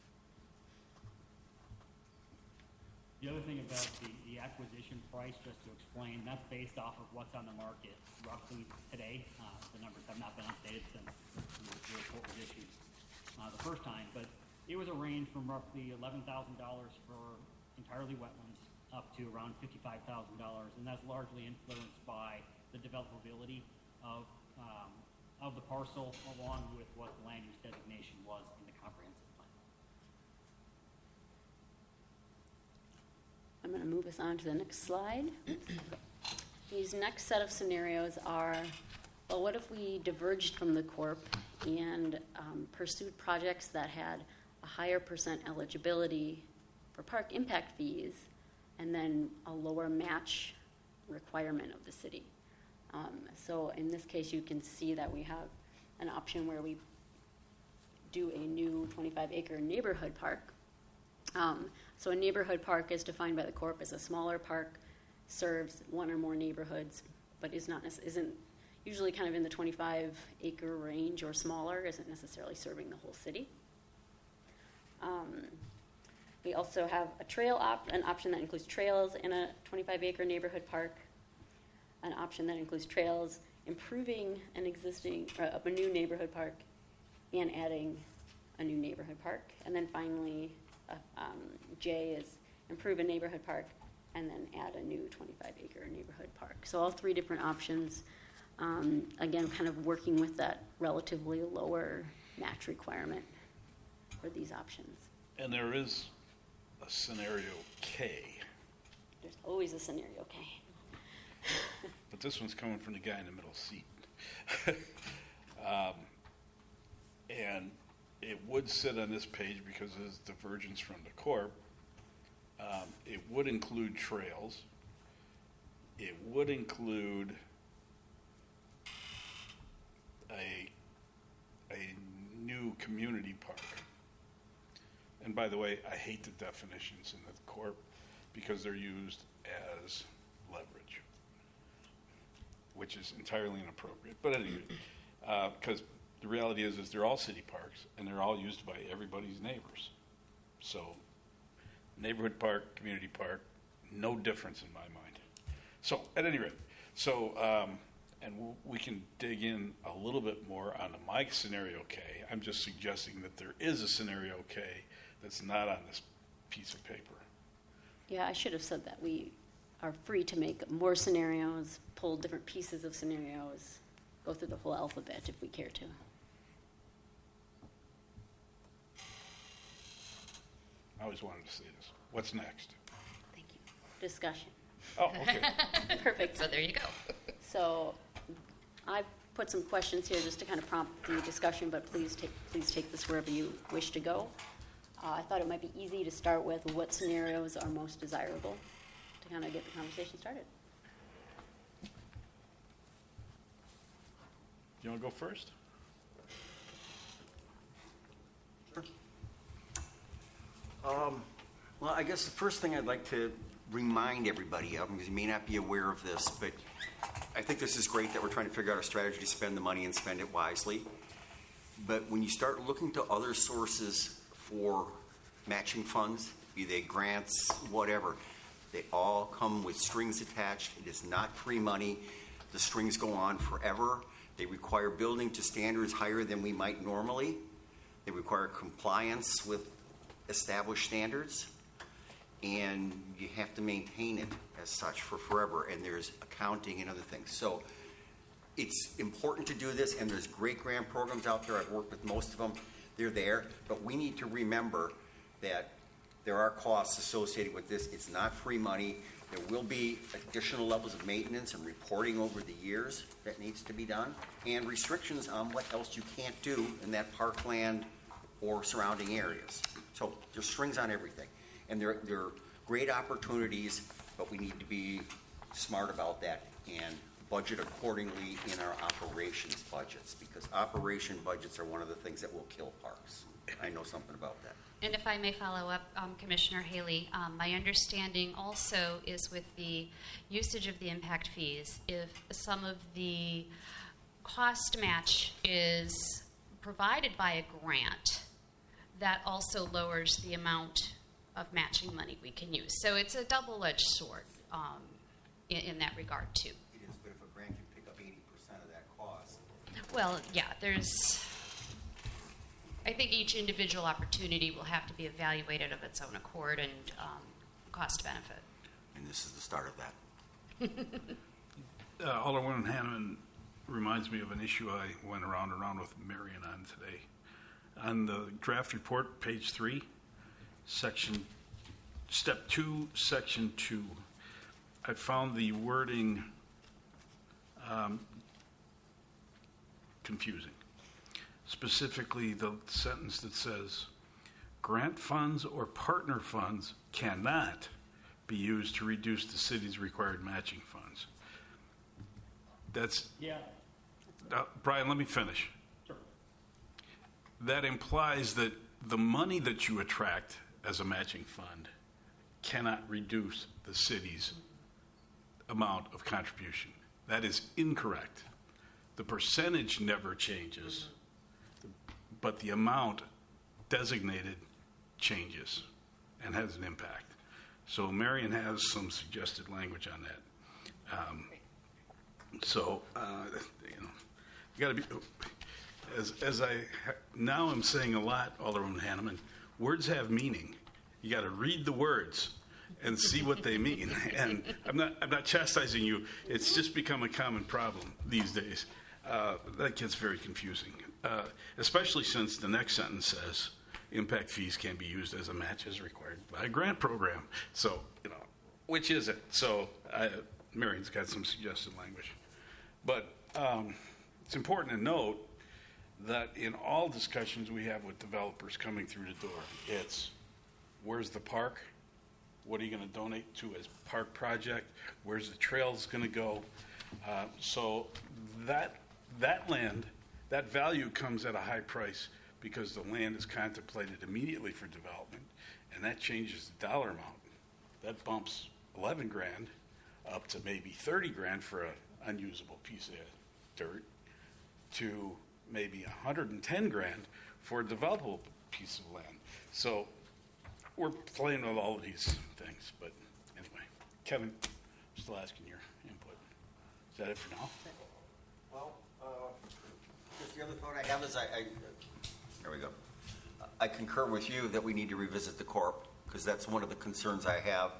The other thing about the acquisition price, just to explain, that's based off of what's on the market roughly today. The numbers have not been updated since the report was issued the first time, but it was a range from roughly $11,000 for entirely wetlands up to around $55,000, and that's largely influenced by the developability of the parcel along with what the land use designation was in the comprehensive plan. I'm going to move us on to the next slide. These next set of scenarios are, well, what if we diverged from the Corp and pursued projects that had a higher percent eligibility for park impact fees and then a lower match requirement of the city? So in this case, you can see that we have an option where we do a new 25-acre neighborhood park. So a neighborhood park is defined by the Corp as a smaller park, serves one or more neighborhoods, but isn't usually kind of in the 25-acre range or smaller, isn't necessarily serving the whole city. We also have an option that includes trails in a 25-acre neighborhood park, an option that includes trails, improving a new neighborhood park, and adding a new neighborhood park. And then finally, J is improve a neighborhood park and then add a new 25-acre neighborhood park. So all three different options, again, kind of working with that relatively lower match requirement for these options. And there is a scenario K. There's always a scenario K. But this one's coming from the guy in the middle seat. And it would sit on this page because of its divergence from the Corp. It would include trails. It would include a new community park. And by the way, I hate the definitions in the Corp because they're used as leverage, which is entirely inappropriate. But anyway, because the reality is they're all city parks and they're all used by everybody's neighbors. So neighborhood park, community park, no difference in my mind. So at any rate, and we can dig in a little bit more on the Mike scenario K. I'm just suggesting that there is a scenario K that's not on this piece of paper. Yeah, I should have said that. We are free to make more scenarios, pull different pieces of scenarios, go through the whole alphabet if we care to. I always wanted to say this. What's next? Thank you. Discussion. Oh, okay. Perfect. So there you go. So I've put some questions here just to kind of prompt the discussion, but please take this wherever you wish to go. I thought it might be easy to start with what scenarios are most desirable to kind of get the conversation started. You want to go first? Sure. Well, I guess the first thing I'd like to remind everybody of, because you may not be aware of this, but I think this is great that we're trying to figure out a strategy to spend the money and spend it wisely. But when you start looking to other sources for matching funds, be they grants, whatever, they all come with strings attached. It is not free money. The strings go on forever. They require building to standards higher than we might normally. They require compliance with established standards. And you have to maintain it as such for forever. And there's accounting and other things. So it's important to do this. And there's great grant programs out there. I've worked with most of them. They're there. But we need to remember that there are costs associated with this. It's not free money. There will be additional levels of maintenance and reporting over the years that needs to be done, and restrictions on what else you can't do in that parkland or surrounding areas. So there's strings on everything. And there are great opportunities, but we need to be smart about that and budget accordingly in our operations budgets, because operation budgets are one of the things that will kill parks. I know something about that. And if I may follow up, Commissioner Haley, my understanding also is with the usage of the impact fees, if some of the cost match is provided by a grant, that also lowers the amount of matching money we can use. So it's a double-edged sword in that regard, too. It is, but if a grant can pick up 80% of that cost. Well, yeah, I think each individual opportunity will have to be evaluated of its own accord and cost benefit. And this is the start of that. Alderwoman Hanneman reminds me of an issue I went around with Marion on today. On the draft report, page 3, step 2, section 2, I found the wording confusing. Specifically, the sentence that says, grant funds or partner funds cannot be used to reduce the city's required matching funds. That's... Yeah. Brian, let me finish. Sure. That implies that the money that you attract as a matching fund cannot reduce the city's amount of contribution. That is incorrect. The percentage never changes, but the amount designated changes and has an impact. So Marion has some suggested language on that. You got to be, as I now I'm saying a lot, Alderwoman Hanneman, words have meaning. You got to read the words and see what they mean. And I'm not chastising you. It's just become a common problem these days. That gets very confusing, especially since the next sentence says impact fees can be used as a match as required by a grant program. So, which is it? So, Marion's got some suggested language. But it's important to note that in all discussions we have with developers coming through the door, it's where's the park? What are you going to donate to as park project? Where's the trails going to go? So that land, that value comes at a high price because the land is contemplated immediately for development, and that changes the dollar amount. That bumps $11,000 up to maybe $30,000 for an unusable piece of dirt to maybe $110,000 for a developable piece of land. So we're playing with all of these things. But anyway, Kevin, I'm still asking your input. Is that it for now? Well, just the other thought I have is there we go. I concur with you that we need to revisit the corp, because that's one of the concerns I have,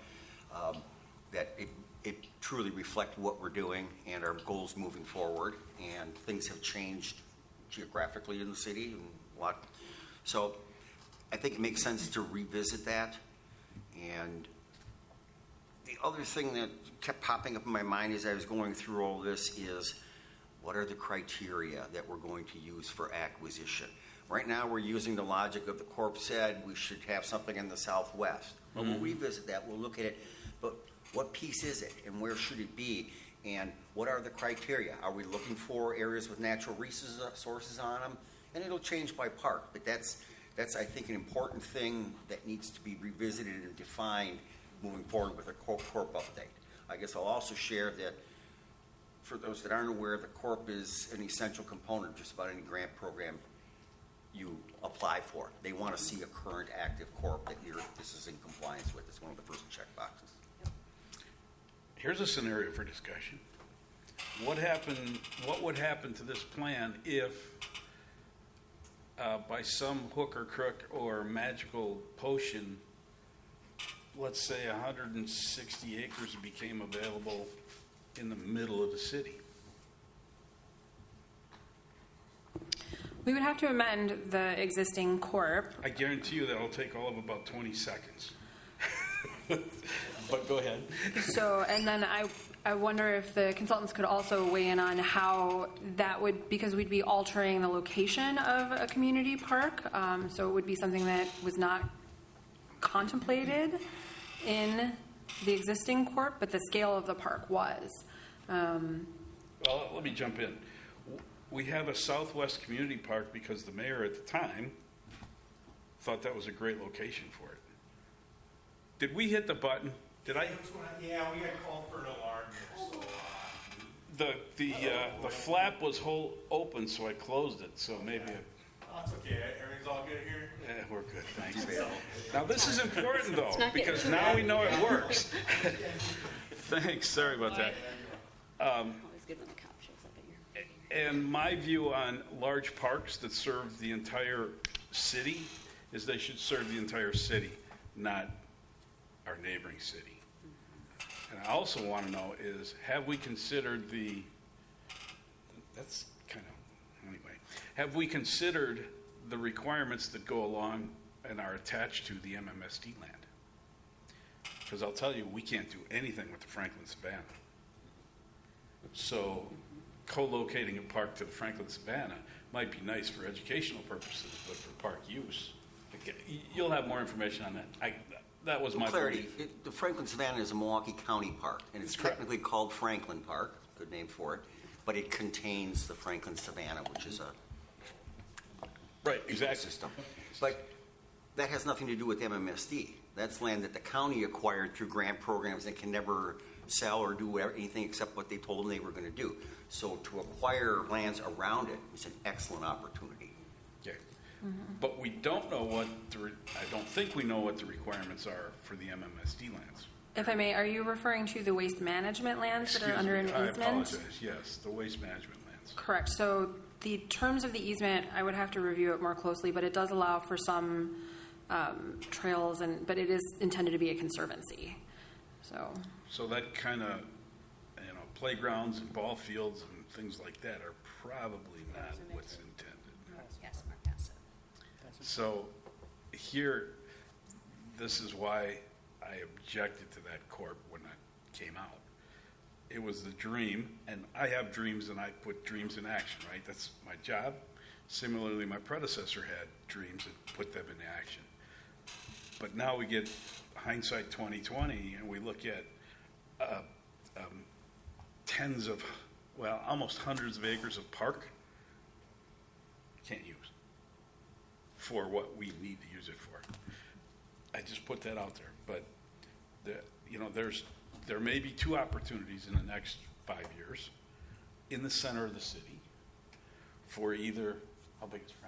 that it truly reflect what we're doing and our goals moving forward, and things have changed geographically in the city and a lot. So I think it makes sense to revisit that. And the other thing that kept popping up in my mind as I was going through all this is, what are the criteria that we're going to use for acquisition? Right now we're using the logic of the corp said we should have something in the southwest. Well, we'll revisit that, we'll look at it, but what piece is it and where should it be? And what are the criteria? Are we looking for areas with natural resources on them? And it'll change by park, but that's I think an important thing that needs to be revisited and defined moving forward with a corp update. I guess I'll also share that for those that aren't aware, the corp is an essential component of just about any grant program you apply for. They want to see a current active corp that this is in compliance with. It's one of the first check boxes. Here's a scenario for discussion. What would happen to this plan if, by some hook or crook or magical potion, let's say 160 acres became available in the middle of the city? We would have to amend the existing corp. I guarantee you that'll take all of about 20 seconds. But go ahead. So, and then I wonder if the consultants could also weigh in on how that would, because we'd be altering the location of a community park. So it would be something that was not contemplated in the existing corp, but the scale of the park was. Well, let me jump in. We have a Southwest Community Park because the mayor at the time thought that was a great location for it. Did we hit the button? Did I? Yeah, we got called for an alarm here, so. The flap was open, so I closed it. So maybe. That's okay. Everything's all good here? Yeah, we're good. Thanks. Now this is important though because now we know it works. Thanks. Sorry about that. Always good when the cop shows up at your. And my view on large parks that serve the entire city is they should serve the entire city, not our neighboring city. And I also want to know is, have we considered have we considered the requirements that go along and are attached to the MMSD land? Because I'll tell you, we can't do anything with the Franklin Savannah. So co-locating a park to the Franklin Savannah might be nice for educational purposes, but for park use, you'll have more information on that. That was my clarity. belief. The Franklin Savannah is a Milwaukee County park, and it's technically called Franklin Park, good name for it, but it contains the Franklin Savannah, which is a right, exactly. System. But that has nothing to do with MMSD. That's land that the county acquired through grant programs that can never sell or do anything except what they told them they were going to do. So to acquire lands around it is an excellent opportunity. Okay. But we don't know I don't think we know what the requirements are for the MMSD lands. If I may, are you referring to the waste management lands that are under an I easement? apologize. Yes, the waste management lands. Correct. So the terms of the easement, I would have to review it more closely, but it does allow for some trails, but it is intended to be a conservancy. So that kind of, playgrounds and ball fields and things like that are probably not what's intended. Yes, Marquesa. So here, this is why I objected to that corp when it came out. It was the dream, and I have dreams and I put dreams in action, right? That's my job. Similarly, my predecessor had dreams and put them into action. But now we get hindsight 2020 and we look at almost hundreds of acres of park can't use for what we need to use it for. I just put that out there, but there may be two opportunities in the next 5 years in the center of the city for either, how big is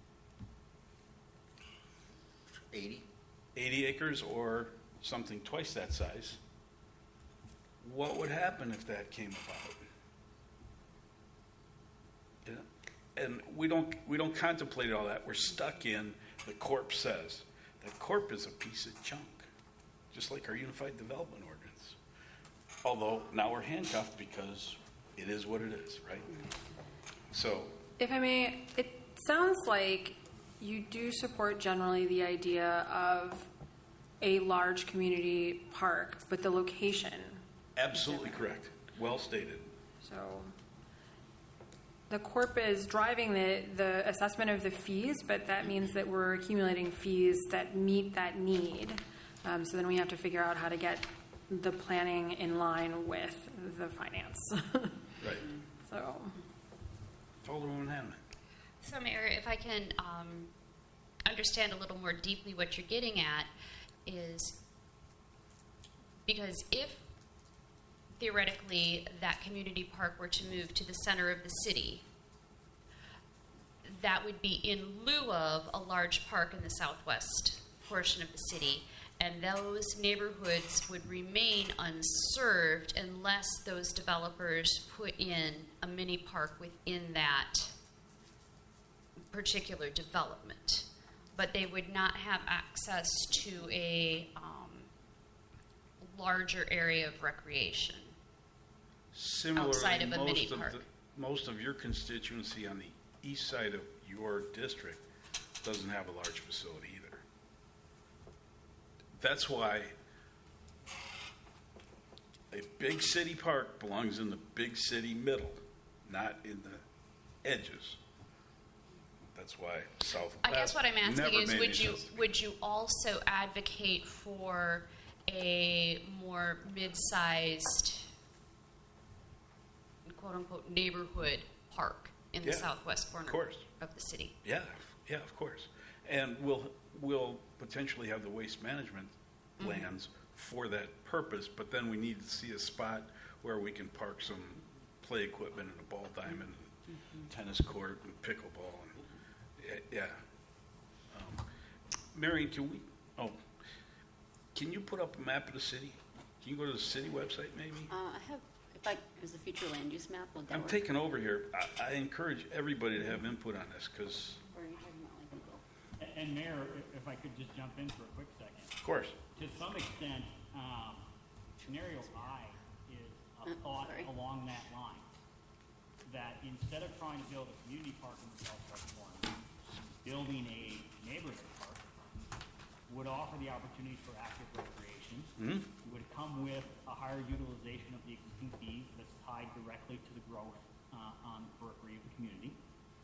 Framing? 80 acres or something twice that size. What would happen if that came about? And we don't contemplate all that. We're stuck in the corp says. The corp is a piece of junk, just like our Unified Development Ordinance. Although now we're handcuffed because it is what it is, right? So, if I may, it sounds like you do support generally the idea of a large community park, but the location. Absolutely correct. Well stated. So the corp is driving the assessment of the fees, but that means that we're accumulating fees that meet that need. So then we have to figure out how to get the planning in line with the finance. Right. So. Alderwoman Hanman. So, Mayor, if I can understand a little more deeply what you're getting at is because if theoretically that community park were to move to the center of the city, that would be in lieu of a large park in the southwest portion of the city, and those neighborhoods would remain unserved unless those developers put in a mini park within that particular development. But they would not have access to a larger area of recreation. Similarly, outside of a mini park. Most of your constituency on the east side of your district doesn't have a large facility either. That's why a big city park belongs in the big city middle, not in the edges. That's why South. I guess what I'm asking is, would you also advocate for a more more mid-sized, quote-unquote, neighborhood park in the Yeah, southwest corner of course. of the city. Yeah, of course. And we'll potentially have the waste management lands for that purpose, but then we need to see a spot where we can park some play equipment and a ball diamond, and tennis court and pickleball. And, yeah. Marion, can you put up a map of the city? Can you go to the city website maybe? I have, is a future land use map, would that I'm work? taking over here. I encourage everybody to have input on this because, Or are you talking about like Google? And Mayor, if I could just jump in for a quick second. of course, To some extent, scenario I is a thought sorry. along that line. That instead of trying to build a community park in the southwest corner, building a neighborhood park would offer the opportunity for active recreation. Would come with a higher utilization of the existing fees that's tied directly to the growth on the periphery of the community,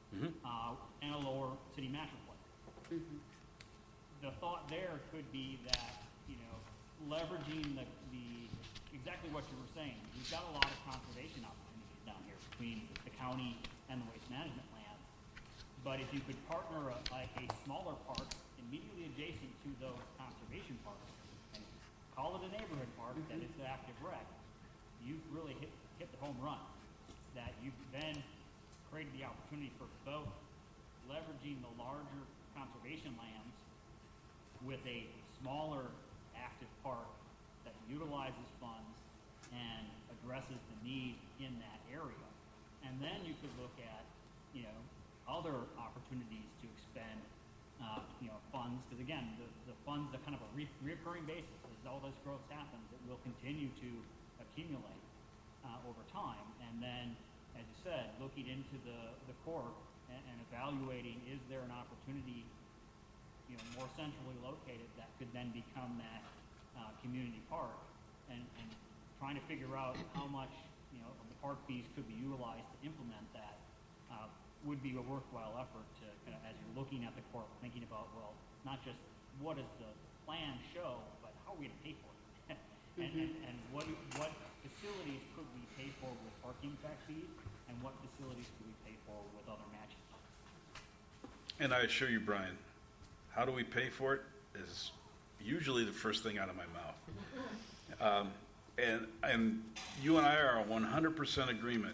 and a lower city master plan. The thought there could be that, leveraging the exactly what you were saying. We've got a lot of conservation opportunities down here between the county and the waste management land. But if you could partner a smaller park immediately adjacent to those conservation parks and call it a neighborhood park that is the active rec, you've really hit the home run. That you've then created the opportunity for both leveraging the larger conservation lands with a smaller active park that utilizes funds and addresses the need in that area. And then you could look at, other opportunities to expend, funds, because again, the funds are kind of a recurring basis. As all this growth happens, it will continue to accumulate over time. And then, as you said, looking into the core and evaluating, is there an opportunity more centrally located that could then become that community park, and trying to figure out how much of the park fees could be utilized to implement that would be a worthwhile effort to kind of, as you're looking at the core, thinking about, well, not just what does the plan show, but how are we going to pay for it, and what facilities could we pay for with parking tax fees, and what facilities could we pay for with other matching funds. and I assure you, Brian, how do we pay for it is usually the first thing out of my mouth. And you and I are on 100% agreement.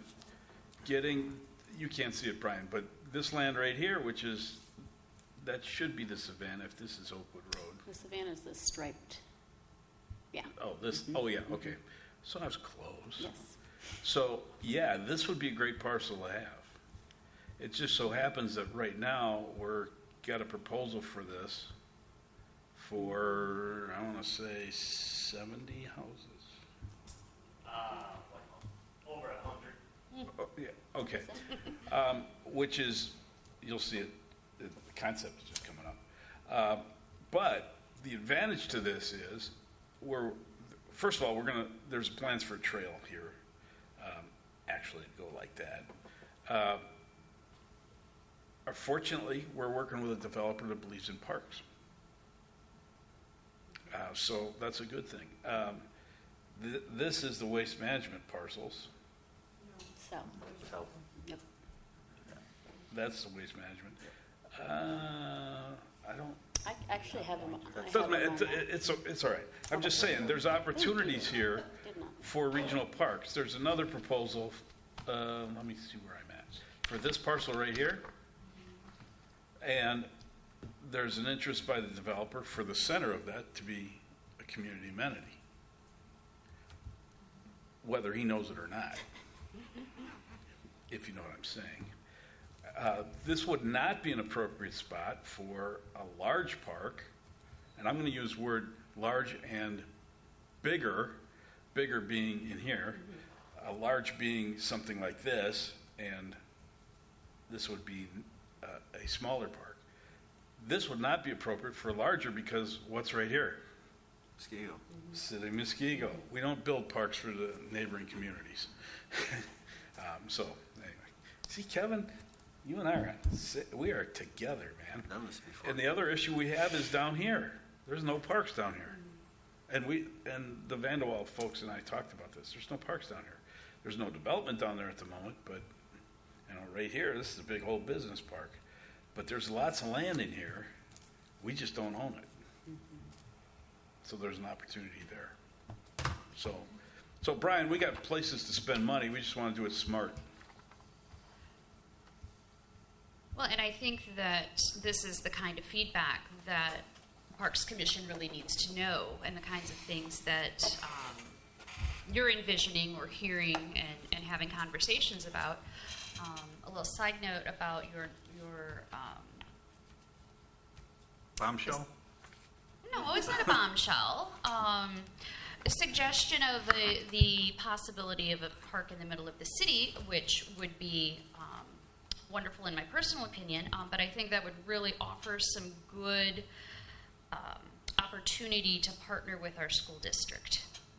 You can't see it, Brian, but this land right here, that should be the Savannah if this is Oakwood Road. The Savannah is the striped. Yeah. Oh yeah, okay. So I was close. Yes. So, yeah, this would be a great parcel to have. It just so happens that right now we're got a proposal for this for, I want to say, 70 houses. Over 100. Oh, yeah, okay. Which is, you'll see it, the concept is just coming up. But the advantage to this is, first of all, there's plans for a trail here, actually to go like that. Fortunately, we're working with a developer that believes in parks. So that's a good thing. This is the waste management parcels. So. Yep. That's the waste management. I don't. I actually have them. Doesn't matter. It's all right. I'm just saying there's opportunities here for regional parks. There's another proposal. Let me see where I'm at for this parcel right here, and there's an interest by the developer for the center of that to be a community amenity, whether he knows it or not. If you know what I'm saying. This would not be an appropriate spot for a large park, and I'm going to use word large and bigger being in here, a large being something like this, and this would be a smaller park. This would not be appropriate for a larger because what's right here? Muskego. City of Muskego. We don't build parks for the neighboring communities. So, anyway. See, Kevin, you and I we are together, man. Done this before. And the other issue we have is down here. There's no parks down here. And the Vanderwall folks and I talked about this. There's no parks down here. There's no development down there at the moment, but right here, this is a big old business park. But there's lots of land in here. We just don't own it. So there's an opportunity there. So Brian, we got places to spend money. We just want to do it smart. Well, and I think that this is the kind of feedback that Parks Commission really needs to know, and the kinds of things that you're envisioning or hearing and having conversations about. A little side note about your bombshell? No, it's not a bombshell. A suggestion of the possibility of a park in the middle of the city, which would be wonderful in my personal opinion, but I think that would really offer some good opportunity to partner with our school district.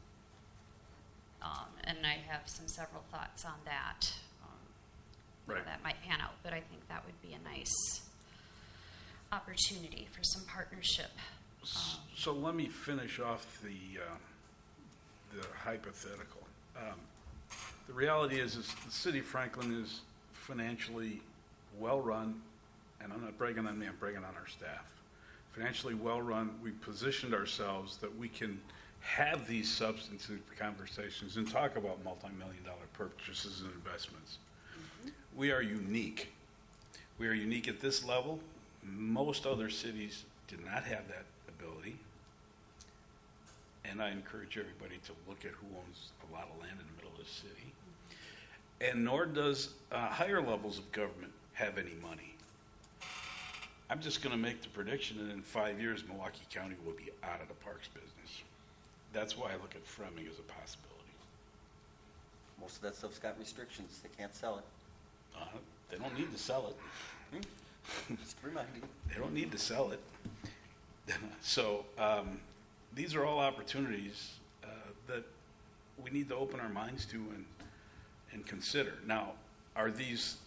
And I have several thoughts on that. Right. How that might pan out, but I think that would be a nice opportunity for some partnership. So let me finish off the hypothetical. The reality is the city of Franklin is financially well run, and I'm not bragging on me, I'm bragging on our staff. Financially well run, we positioned ourselves that we can have these substantive conversations and talk about multi-million-dollar purchases and investments. We are unique. We are unique at this level. Most other cities did not have that ability. And I encourage everybody to look at who owns a lot of land in the middle of the city. And nor does higher levels of government have any money. I'm just going to make the prediction that in 5 years, Milwaukee County will be out of the parks business. That's why I look at Fleming as a possibility. Most of that stuff's got restrictions. They can't sell it. They don't need to sell it. Just reminding. They don't need to sell it. So these are all opportunities that we need to open our minds to and consider. Now, are these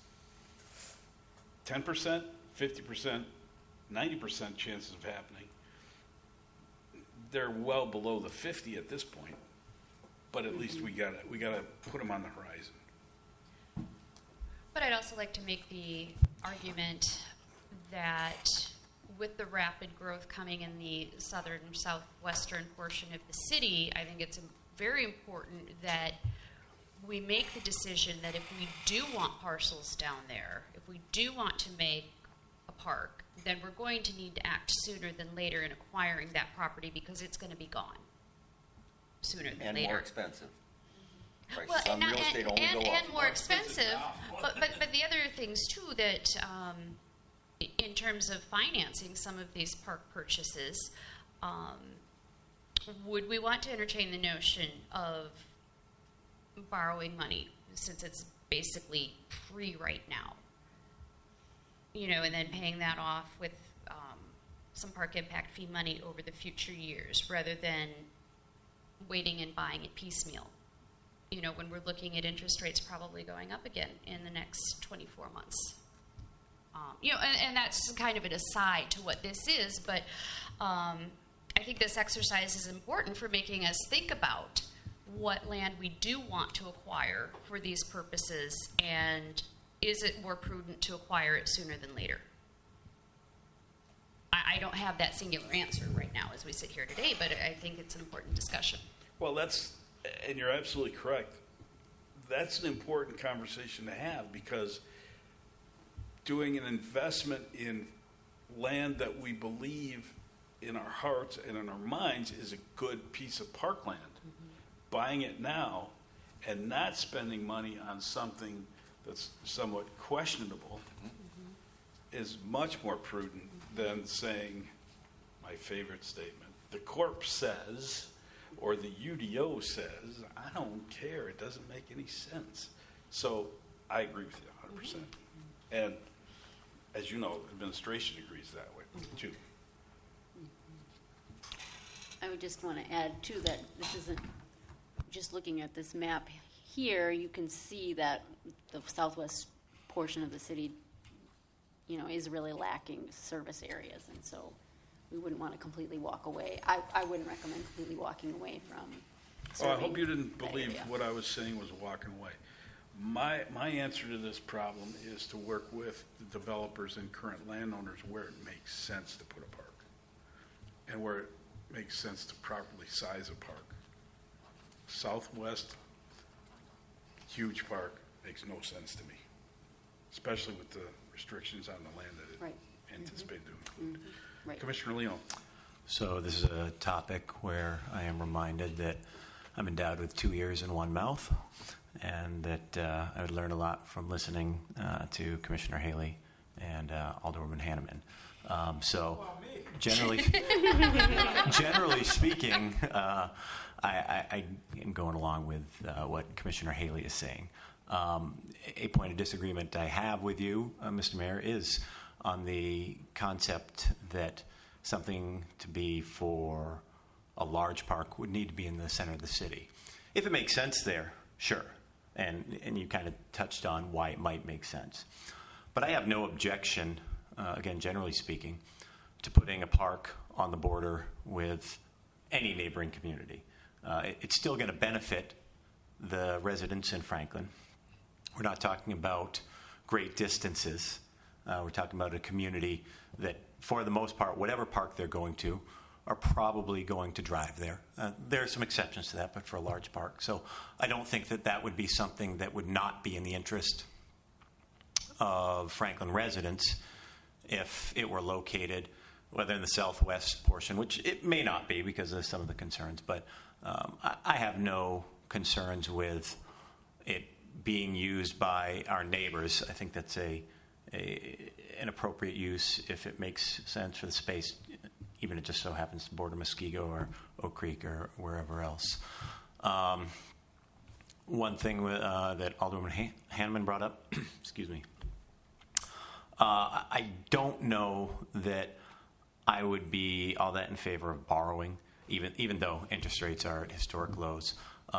10%, 50%, 90% chances of happening? They're well below the 50 at this point, but at least we gotta put them on the horizon. But I'd also like to make the argument that with the rapid growth coming in the southern and southwestern portion of the city, I think it's very important that we make the decision that if we do want parcels down there, if we do want to make a park, then we're going to need to act sooner than later in acquiring that property because it's going to be gone sooner than later. And more expensive. Prices Well, on real estate only go up. and more expensive. But the other things too that in terms of financing some of these park purchases, would we want to entertain the notion of borrowing money since it's basically free right now? And then paying that off with some park impact fee money over the future years rather than waiting and buying it piecemeal. When we're looking at interest rates probably going up again in the next 24 months. And that's kind of an aside to what this is, but I think this exercise is important for making us think about what land we do want to acquire for these purposes, and is it more prudent to acquire it sooner than later? I don't have that singular answer right now as we sit here today, but I think it's an important discussion. Well, and you're absolutely correct. That's an important conversation to have because doing an investment in land that we believe in our hearts and in our minds is a good piece of parkland. Mm-hmm. Buying it now and not spending money on something that's somewhat questionable is much more prudent than saying my favorite statement. The Corp says, or the UDO says, I don't care. It doesn't make any sense. So I agree with you 100%. And as you know, administration agrees that way too. I would just want to add too that this isn't just looking at this map here. You can see that the southwest portion of the city, is really lacking service areas, and so we wouldn't want to completely walk away. I wouldn't recommend completely walking away from Oh, I serving hope you didn't that believe area. what I was saying was walking away. My answer to this problem is to work with the developers and current landowners where it makes sense to put a park and where it makes sense to properly size a park. Southwest, huge park, makes no sense to me, especially with the restrictions on the land that it Right. anticipated to include. Right. Commissioner Leon. So this is a topic where I am reminded that I'm endowed with 2 ears and 1 mouth, and that I would learn a lot from listening to Commissioner Haley and Alderwoman Hanneman. So generally speaking, I am going along with what Commissioner Haley is saying. A point of disagreement I have with you, Mr. Mayor, is on the concept that something to be for a large park would need to be in the center of the city. If it makes sense there, sure. And you kind of touched on why it might make sense. But I have no objection, again, generally speaking, to putting a park on the border with any neighboring community. It's still going to benefit the residents in Franklin. We're not talking about great distances. We're talking about a community that, for the most part, whatever park they're going to, are probably going to drive there. There are some exceptions to that, but for a large park. So I don't think that that would be something that would not be in the interest of Franklin residents if it were located, whether in the southwest portion, which it may not be because of some of the concerns, but I have no concerns with it being used by our neighbors. I think that's an appropriate use if it makes sense for the space, even if it just so happens to border Muskego or Oak Creek or wherever else. One thing that Alderwoman Hanneman brought up, excuse me, I don't know that I would be all that in favor of borrowing, even though interest rates are at historic lows.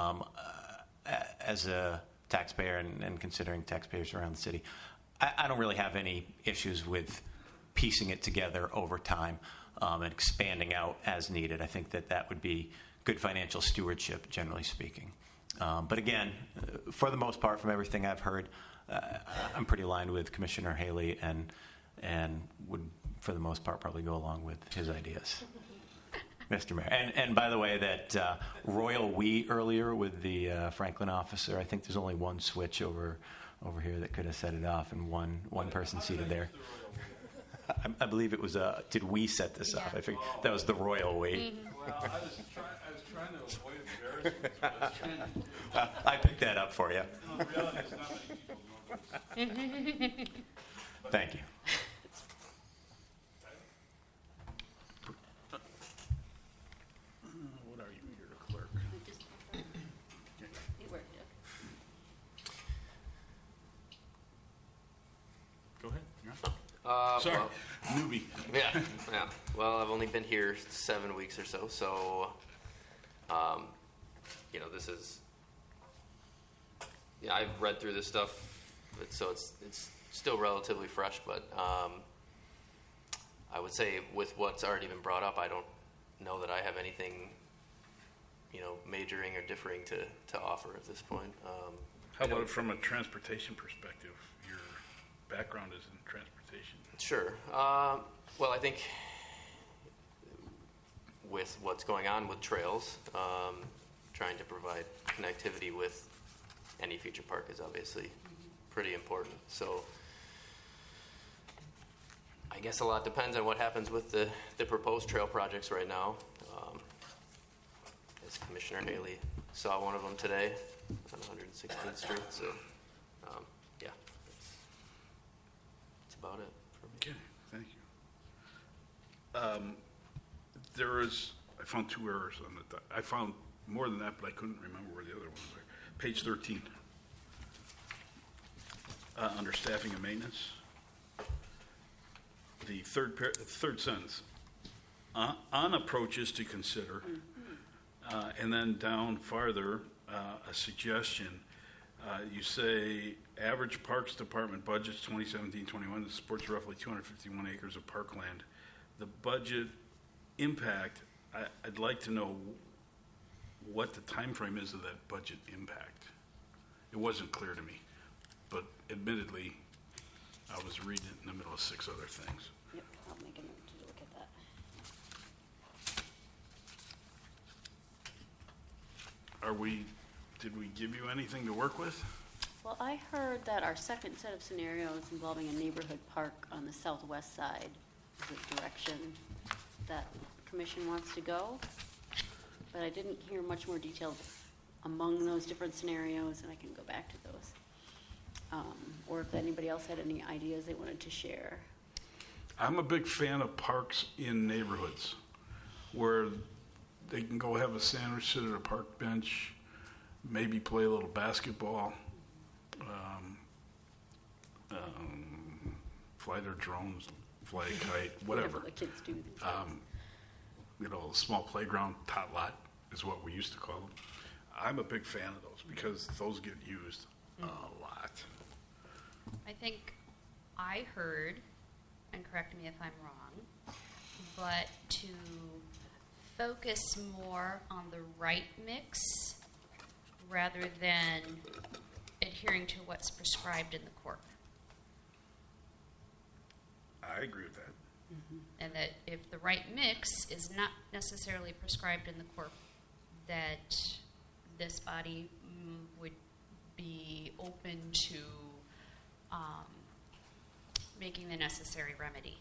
As a taxpayer and considering taxpayers around the city, I don't really have any issues with piecing it together over time and expanding out as needed. I think that would be good financial stewardship, generally speaking. But again, for the most part, from everything I've heard, I'm pretty aligned with Commissioner Haley and would, for the most part, probably go along with his ideas. Mr. Mayor. And by the way, that royal we earlier with the Franklin officer, I think there's only one switch over here that could have set it off, and one person seated there. I believe it was, did we set this off? I think that was the royal we. Well, I was trying to avoid embarrassment. So I was trying to, I picked that up for you. in reality, it's not many people know this. Thank you. What are you, you're the clerk? Go ahead. Yeah. Sorry, Well, newbie. yeah. Well, I've only been here 7 weeks or so, this is. Yeah, I've read through this stuff, so it's still relatively fresh. But I would say with what's already been brought up, I don't know that I have anything, majoring or differing to offer at this point. How about from a transportation perspective? Your background is in transportation. Sure. Well, I think with what's going on with trails, trying to provide connectivity with any future park is obviously pretty important. So I guess a lot depends on what happens with the proposed trail projects right now. As Commissioner Haley saw one of them today on 116th Street. So, yeah, that's about it for me. Okay, thank you. I found 2 errors on the. I found more than that, but I couldn't remember where the other ones were. Page 13, under staffing and maintenance. The third sentence, on approaches to consider, and then down farther, a suggestion. You say average Parks Department budgets 2017-21 supports roughly 251 acres of parkland. The budget impact, I'd like to know what the time frame is of that budget impact. It wasn't clear to me, but admittedly, I was reading it in the middle of 6 other things. Yep, I'll make a note to look at that. Did we give you anything to work with? Well, I heard that our second set of scenarios involving a neighborhood park on the southwest side is the direction that the commission wants to go. But I didn't hear much more detail among those different scenarios, and I can go back to those. Or if anybody else had any ideas they wanted to share. I'm a big fan of parks in neighborhoods where they can go have a sandwich, sit at a park bench, maybe play a little basketball, fly their drones, fly a kite, whatever. The kids do. A small playground, tot lot is what we used to call them. I'm a big fan of those because those get used a lot. I think I heard, and correct me if I'm wrong, but to focus more on the right mix rather than adhering to what's prescribed in the corp. I agree with that. And that if the right mix is not necessarily prescribed in the corp, that this body would be open to making the necessary remedy.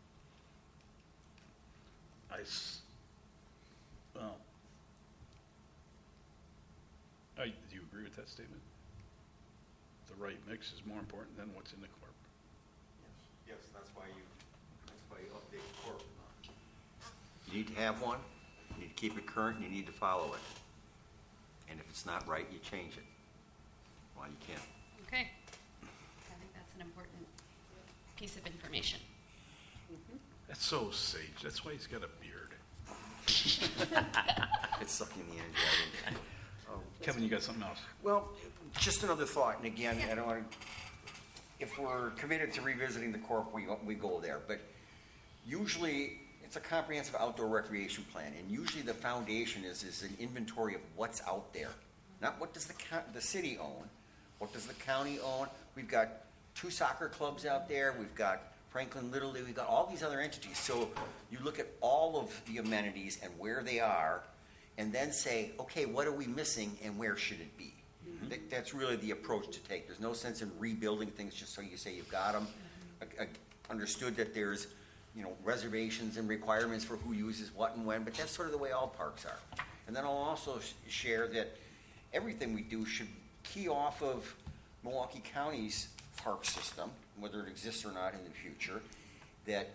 Do you agree with that statement? The right mix is more important than what's in the corp. Yes, that's why you update the corp. You need to have one, you need to keep it current, and you need to follow it. And if it's not right, you change it. Well, you can. Okay. I think that's an important piece of information. That's so sage. That's why he's got a beard. It's sucking the energy out of it. Kevin, you got something else? Well, just another thought, and again, I don't want to. If we're committed to revisiting the corp, we go there. But usually, it's a comprehensive outdoor recreation plan, and usually the foundation is an inventory of what's out there. Not what does the city own, what does the county own. We've got 2 soccer clubs out there. We've got Franklin Little League. We've got all these other entities. So you look at all of the amenities and where they are, and then say, okay, what are we missing and where should it be? That's really the approach to take. There's no sense in rebuilding things just so you say you've got them. Understood that there's reservations and requirements for who uses what and when, but that's sort of the way all parks are. And then I'll also share that everything we do should key off of Milwaukee County's park system, whether it exists or not in the future, that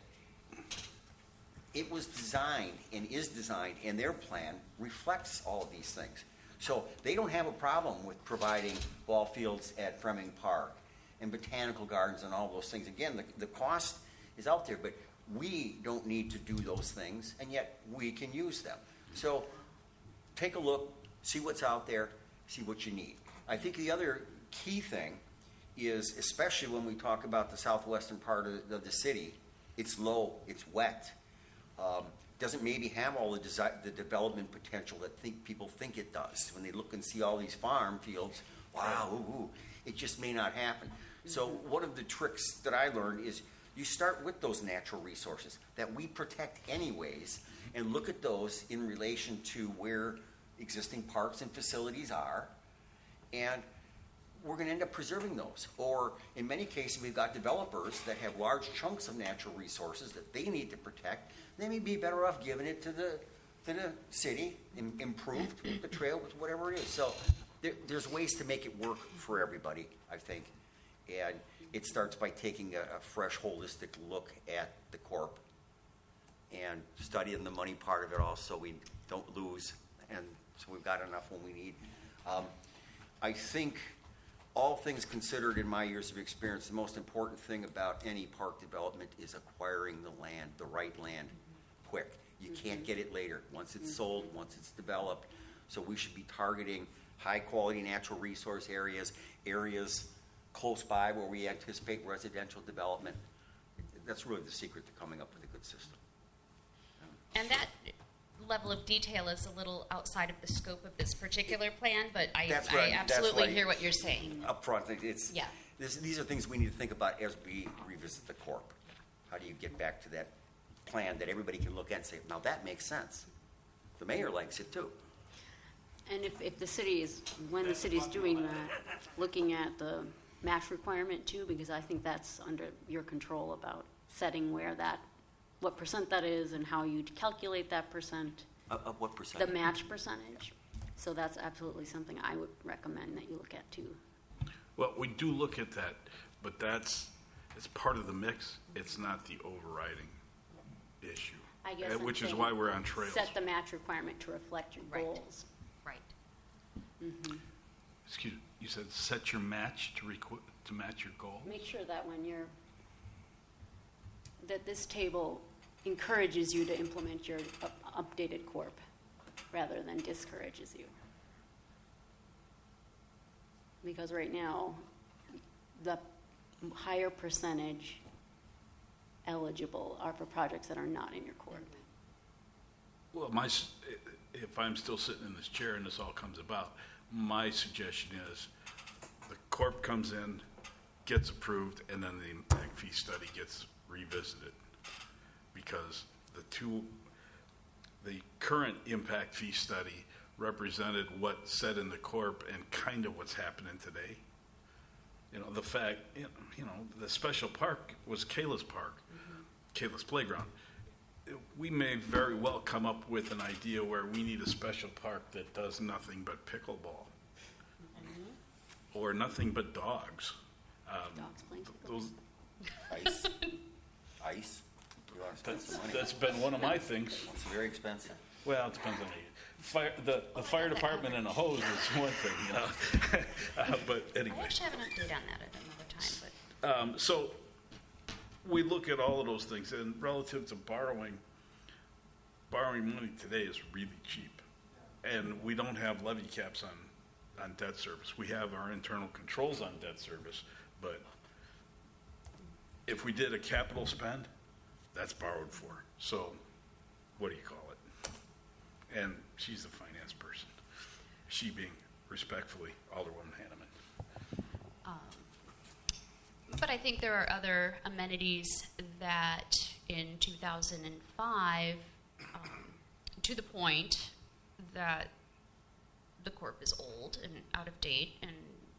it was designed and is designed, and their plan reflects all of these things. So they don't have a problem with providing ball fields at Fleming Park and botanical gardens and all those things. Again, the cost is out there, but we don't need to do those things, and yet we can use them. So take a look, see what's out there, see what you need. I think the other key thing is, especially when we talk about the southwestern part of the city, it's low, it's wet. Doesn't maybe have all the development potential that people think it does. When they look and see all these farm fields, wow, it just may not happen. So one of the tricks that I learned is you start with those natural resources that we protect anyways, and look at those in relation to where existing parks and facilities are, and we're going to end up preserving those. Or in many cases, we've got developers that have large chunks of natural resources that they need to protect. They may be better off giving it to the city, improve the trail with whatever it is. So there's ways to make it work for everybody, I think. And it starts by taking a fresh, holistic look at the corp and studying the money part of it all so we don't lose. And so we've got enough when we need. I think, all things considered in my years of experience, the most important thing about any park development is acquiring the land, the right land, quick. You can't get it later. Once it's sold, once it's developed. So we should be targeting high-quality natural resource areas close by where we anticipate residential development. That's really the secret to coming up with a good system. And that level of detail is a little outside of the scope of this particular plan, but I absolutely hear what you're saying. Up front, it's, Yeah. these are things we need to think about as we revisit the corp. How do you get back to that plan that everybody can look at and say, now that makes sense? The mayor likes it too. And if the city is, when the city's doing that, looking at the match requirement too, because I think that's under your control about setting where that, what percent that is and how you calculate that percent. Of what percent? The match percentage. So that's absolutely something I would recommend that you look at too. Well, we do look at that, but it's part of the mix. It's not the overriding issue. I guess I'm which is saying why we're on trails. Set the match requirement to reflect your Right. goals. Right. Excuse me, you said set your match to match your goal? Make sure that that this table encourages you to implement your updated corp rather than discourages you. Because right now, the higher percentage eligible are for projects that are not in your corp. Well, if I'm still sitting in this chair and this all comes about, my suggestion is the corp comes in, gets approved, and then the impact fee study gets revisited. Because the current impact fee study represented what's said in the corp and kind of what's happening today. You know, the fact, the special park was Kayla's Park, Kayla's Playground. We may very well come up with an idea where we need a special park that does nothing but pickleball or nothing but dogs. Dogs playing pickleball. Ice. You want to spend some money. That's been one of my things. It's very expensive. Well, it depends on the fire department and a hose is one thing, but anyway. I actually have an update on that at another time. But So we look at all of those things, and relative to borrowing money today is really cheap, and we don't have levy caps on debt service. We have our internal controls on debt service, but if we did a capital spend, that's borrowed for. So what do you call it? And she's the finance person. She being respectfully Alderwoman Hanneman. But I think there are other amenities that in 2005, to the point that the corp is old and out of date, and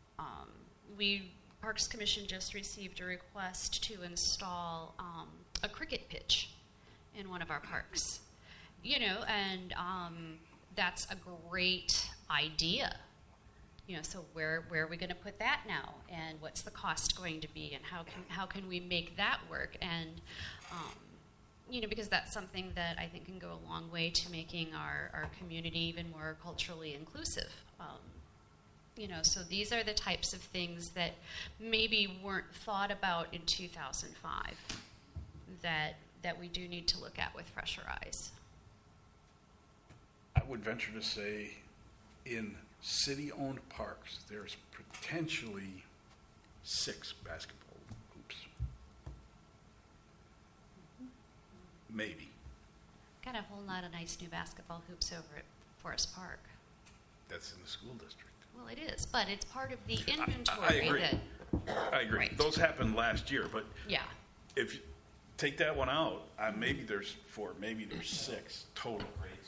Parks Commission just received a request to install a cricket pitch in one of our parks. And that's a great idea. So where are we going to put that now, and what's the cost going to be, and how can we make that work? And because that's something that I think can go a long way to making our community even more culturally inclusive. So these are the types of things that maybe weren't thought about in 2005 that we do need to look at with fresher eyes. I would venture to say in city-owned parks, there's potentially 6 basketball hoops. Maybe. Got a whole lot of nice new basketball hoops over at Forest Park. That's in the school district. Well, it is, but it's part of the inventory. I agree. I agree. Right. Those happened last year, but Yeah. if you take that one out, maybe there's 4, maybe there's 6 total.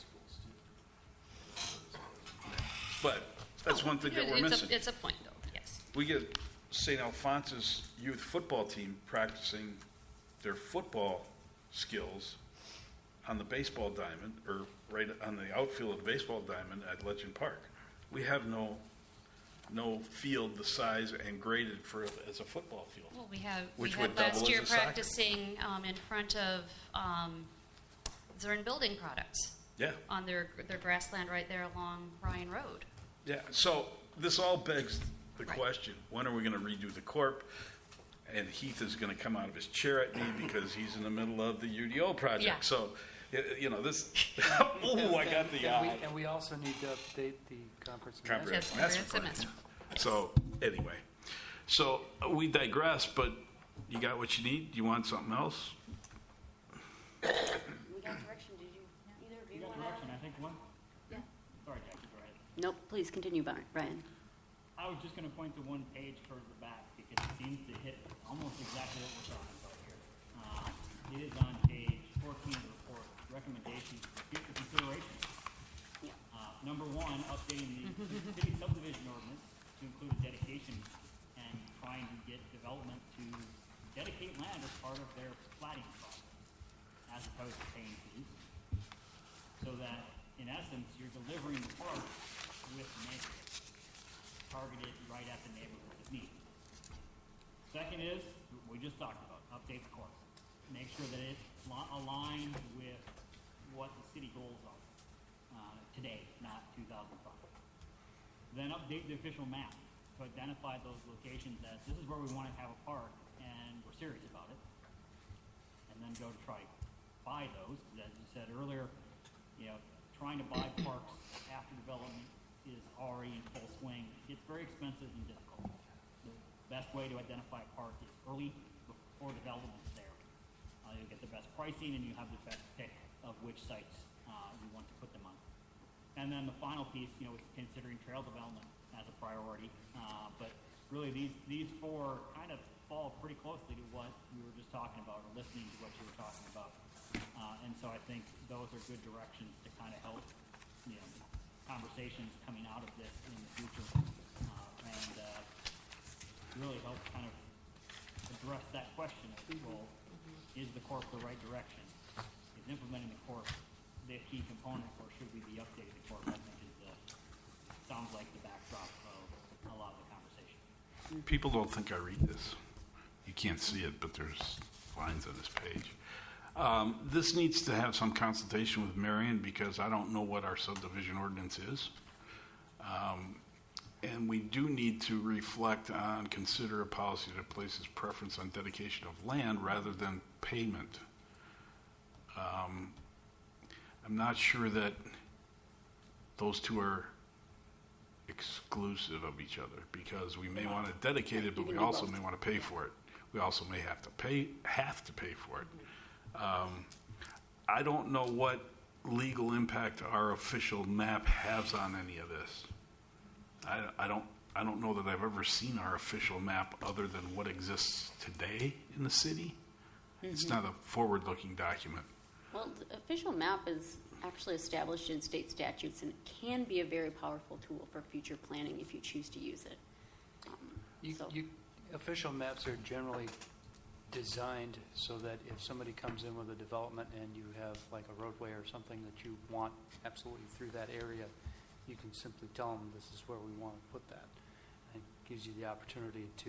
But that's one thing that we're missing. It's a point, though, yes. We get St. Alphonsus youth football team practicing their football skills on the baseball diamond, or right on the outfield of the baseball diamond at Legend Park. We have no field the size and graded for as a football field. Well, we had would double last year as a soccer. practicing in front of Zurn Building Products. Yeah. On their grassland right there along Bryan Road. Yeah, so this all begs the question, when are we going to redo the corp? And Heath is going to come out of his chair at me because he's in the middle of the UDO project. Yeah. So, this, I got the eye. And we also need to update the comprehensive Comprehensive Yes, master plan. semester. So, anyway. So, we digress, but you got what you need? You want something else? We got direction. Did you? next one? Yeah. Sorry, Jackie, go ahead. Nope, please continue, Brian. I was just going to point to one page further back because it seems to hit almost exactly what we're talking about here. It is on page 14 of the report, recommendations for future consideration. Yeah. Number one, updating the city subdivision ordinance to include a dedication and trying to get development to dedicate land as part of their platting process, as opposed to paying fees, so that, in essence, you're delivering the park with the neighborhood, targeted right at the neighborhood of need. Second is, we just talked about, update the course. Make sure that it's aligned with what the city goals are today, not 2005. Then update the official map to identify those locations as this is where we want to have a park and we're serious about it. And then go to try to buy those. As you said earlier, trying to buy parks after development is already in full swing. It's very expensive and difficult. The best way to identify a park is early, before development's there. You get the best pricing and you have the best pick of which sites you want to put them on. And then the final piece, is considering trail development as a priority. But really, these four kind of fall pretty closely to what we were just talking about, or listening to what you were talking about. And so I think those are good directions to kind of help, conversations coming out of this in the future, and really help kind of address that question of, well, is the corp the right direction? Is implementing the corp the key component, or should we be updating the corp? I think sounds like the backdrop of a lot of the conversation. People don't think I read this. You can't see it, but there's lines on this page. This needs to have some consultation with Marion because I don't know what our subdivision ordinance is. And we do need to reflect on, consider a policy that places preference on dedication of land rather than payment. I'm not sure that those two are exclusive of each other because we may want to dedicate it, but we also may want to pay for it. We also may have to pay for it. I don't know what legal impact our official map has on any of this. I don't know that I've ever seen our official map other than what exists today in the city. Mm-hmm. It's not a forward-looking document. Well, the official map is actually established in state statutes, and it can be a very powerful tool for future planning if you choose to use it. Official maps are generally designed so that if somebody comes in with a development and you have like a roadway or something that you want absolutely through that area, you can simply tell them this is where we want to put that. And it gives you the opportunity to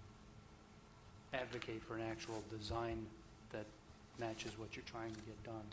advocate for an actual design that matches what you're trying to get done.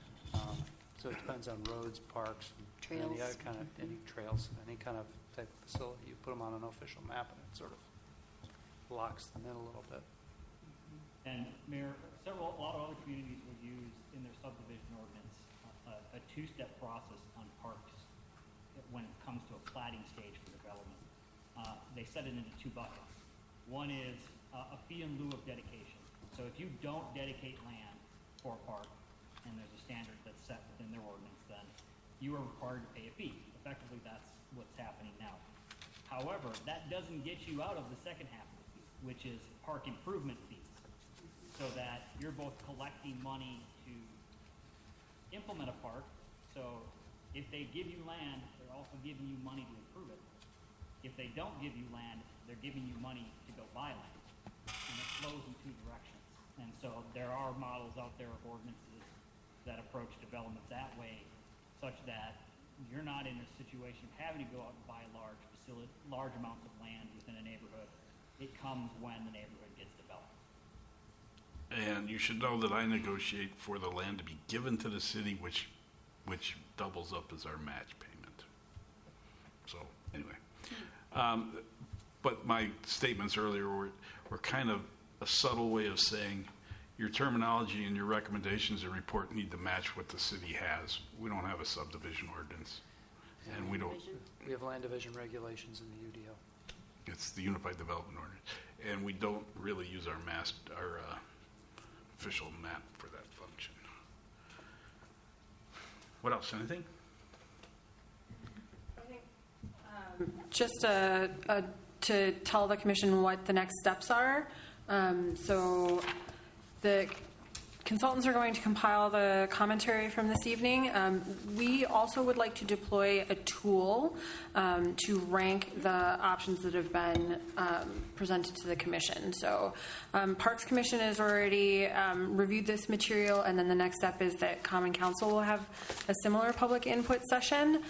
So it depends on roads, parks, and any other kind of any trails, any kind of type of facility. You put them on an official map, and it sort of locks them in a little bit. And Mayor, a lot of other communities will use in their subdivision ordinance a two-step process on parks when it comes to a platting stage for development. They set it into two buckets. One is a fee in lieu of dedication. So if you don't dedicate land for a park, and there's a standard that's set within their ordinance, then you are required to pay a fee. Effectively, that's what's happening now. However, that doesn't get you out of the second half of the fee, which is park improvement fees, so that you're both collecting money to implement a park. So if they give you land, they're also giving you money to improve it. If they don't give you land, they're giving you money to go buy land. And it flows in two directions. And so there are models out there of ordinances that approach development that way, such that you're not in a situation of having to go out and buy large amounts of land within a neighborhood. It comes when the neighborhood gets developed. And you should know that I negotiate for the land to be given to the city, which doubles up as our match payment. So anyway, but my statements earlier were kind of a subtle way of saying your terminology and your recommendations and report need to match what the city has. We don't have a subdivision ordinance, and we don't. We have land division regulations in the UDO. It's the Unified Development Ordinance, and we don't really use our official map for that function. What else? Anything? just to tell the commission what the next steps are. So the consultants are going to compile the commentary from this evening. We also would like to deploy a tool to rank the options that have been presented to the commission. So Parks Commission has already reviewed this material, and then the next step is that Common Council will have a similar public input session.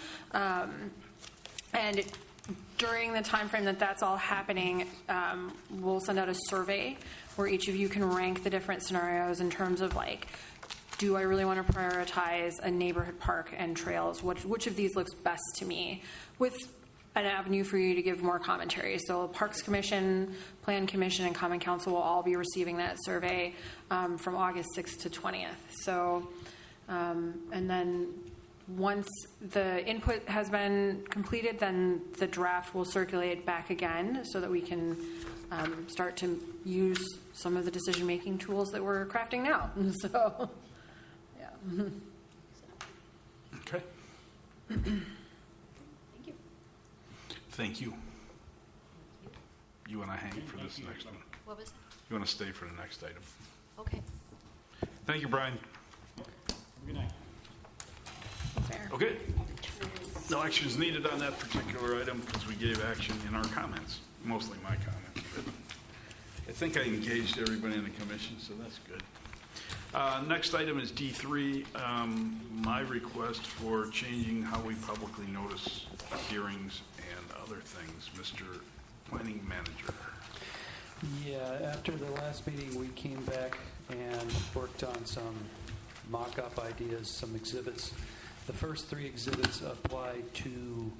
And during the time frame that that's all happening, we'll send out a survey where each of you can rank the different scenarios in terms of, like, do I really want to prioritize a neighborhood park and trails? Which of these looks best to me? With an avenue for you to give more commentary. So Parks Commission, Plan Commission, and Common Council will all be receiving that survey from August 6th to 20th. So, and then once the input has been completed, then the draft will circulate back again so that we can start to use some of the decision-making tools that we're crafting now. So, yeah. Okay. Thank you. Thank you. You want to hang for this next one? What was that? You want to stay for the next item? Okay. Thank you, Brian. Good night. Fair. Okay. No action is needed on that particular item because we gave action in our comments, mostly my comments. But I think I engaged everybody in the commission, so that's good. Next item is D3, my request for changing how we publicly notice hearings and other things. Mr. Planning Manager. Yeah, after the last meeting, we came back and worked on some mock-up ideas, some exhibits. The first three exhibits apply to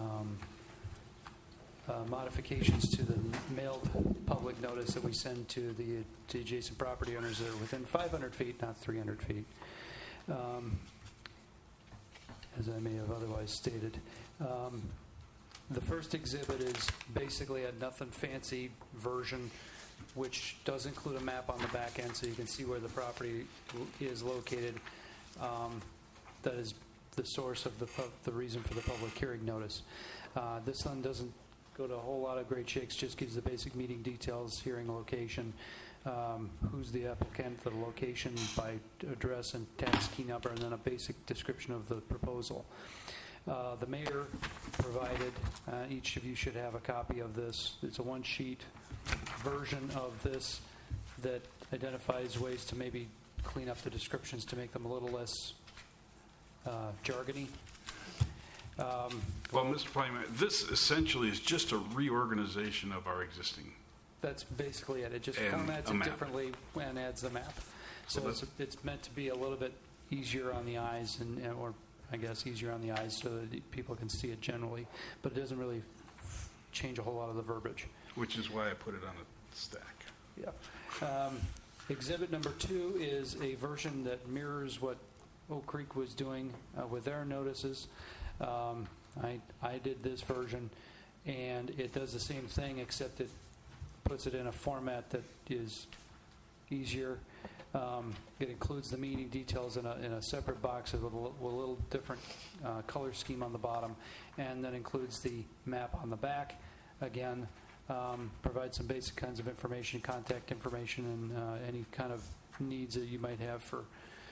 modifications to the mailed public notice that we send to the adjacent property owners that are within 500 feet, not 300 feet, as I may have otherwise stated. The first exhibit is basically a nothing fancy version, which does include a map on the back end so you can see where the property is located. That is the source of the reason for the public hearing notice. This one doesn't go to a whole lot of great shakes, just gives the basic meeting details, hearing location, who's the applicant, the location by address and tax key number, and then a basic description of the proposal. The mayor provided, each of you should have a copy of this. It's a one-sheet version of this that identifies ways to maybe clean up the descriptions to make them a little less jargony. Well, Mr. Planning, this essentially is just a reorganization of our existing. That's basically it. It just And formats a it map. differently and adds the map. So So it's meant to be a little bit easier on the eyes, or I guess easier on the eyes so that people can see it generally, but it doesn't really change a whole lot of the verbiage. Which is why I put it on a stack. Yeah. Exhibit number 2 is a version that mirrors what Oak Creek was doing with their notices. I did this version, and it does the same thing, except it puts it in a format that is easier. It includes the meeting details in a separate box with a little different color scheme on the bottom, and then includes the map on the back. Again, provides some basic kinds of information, contact information, and any kind of needs that you might have for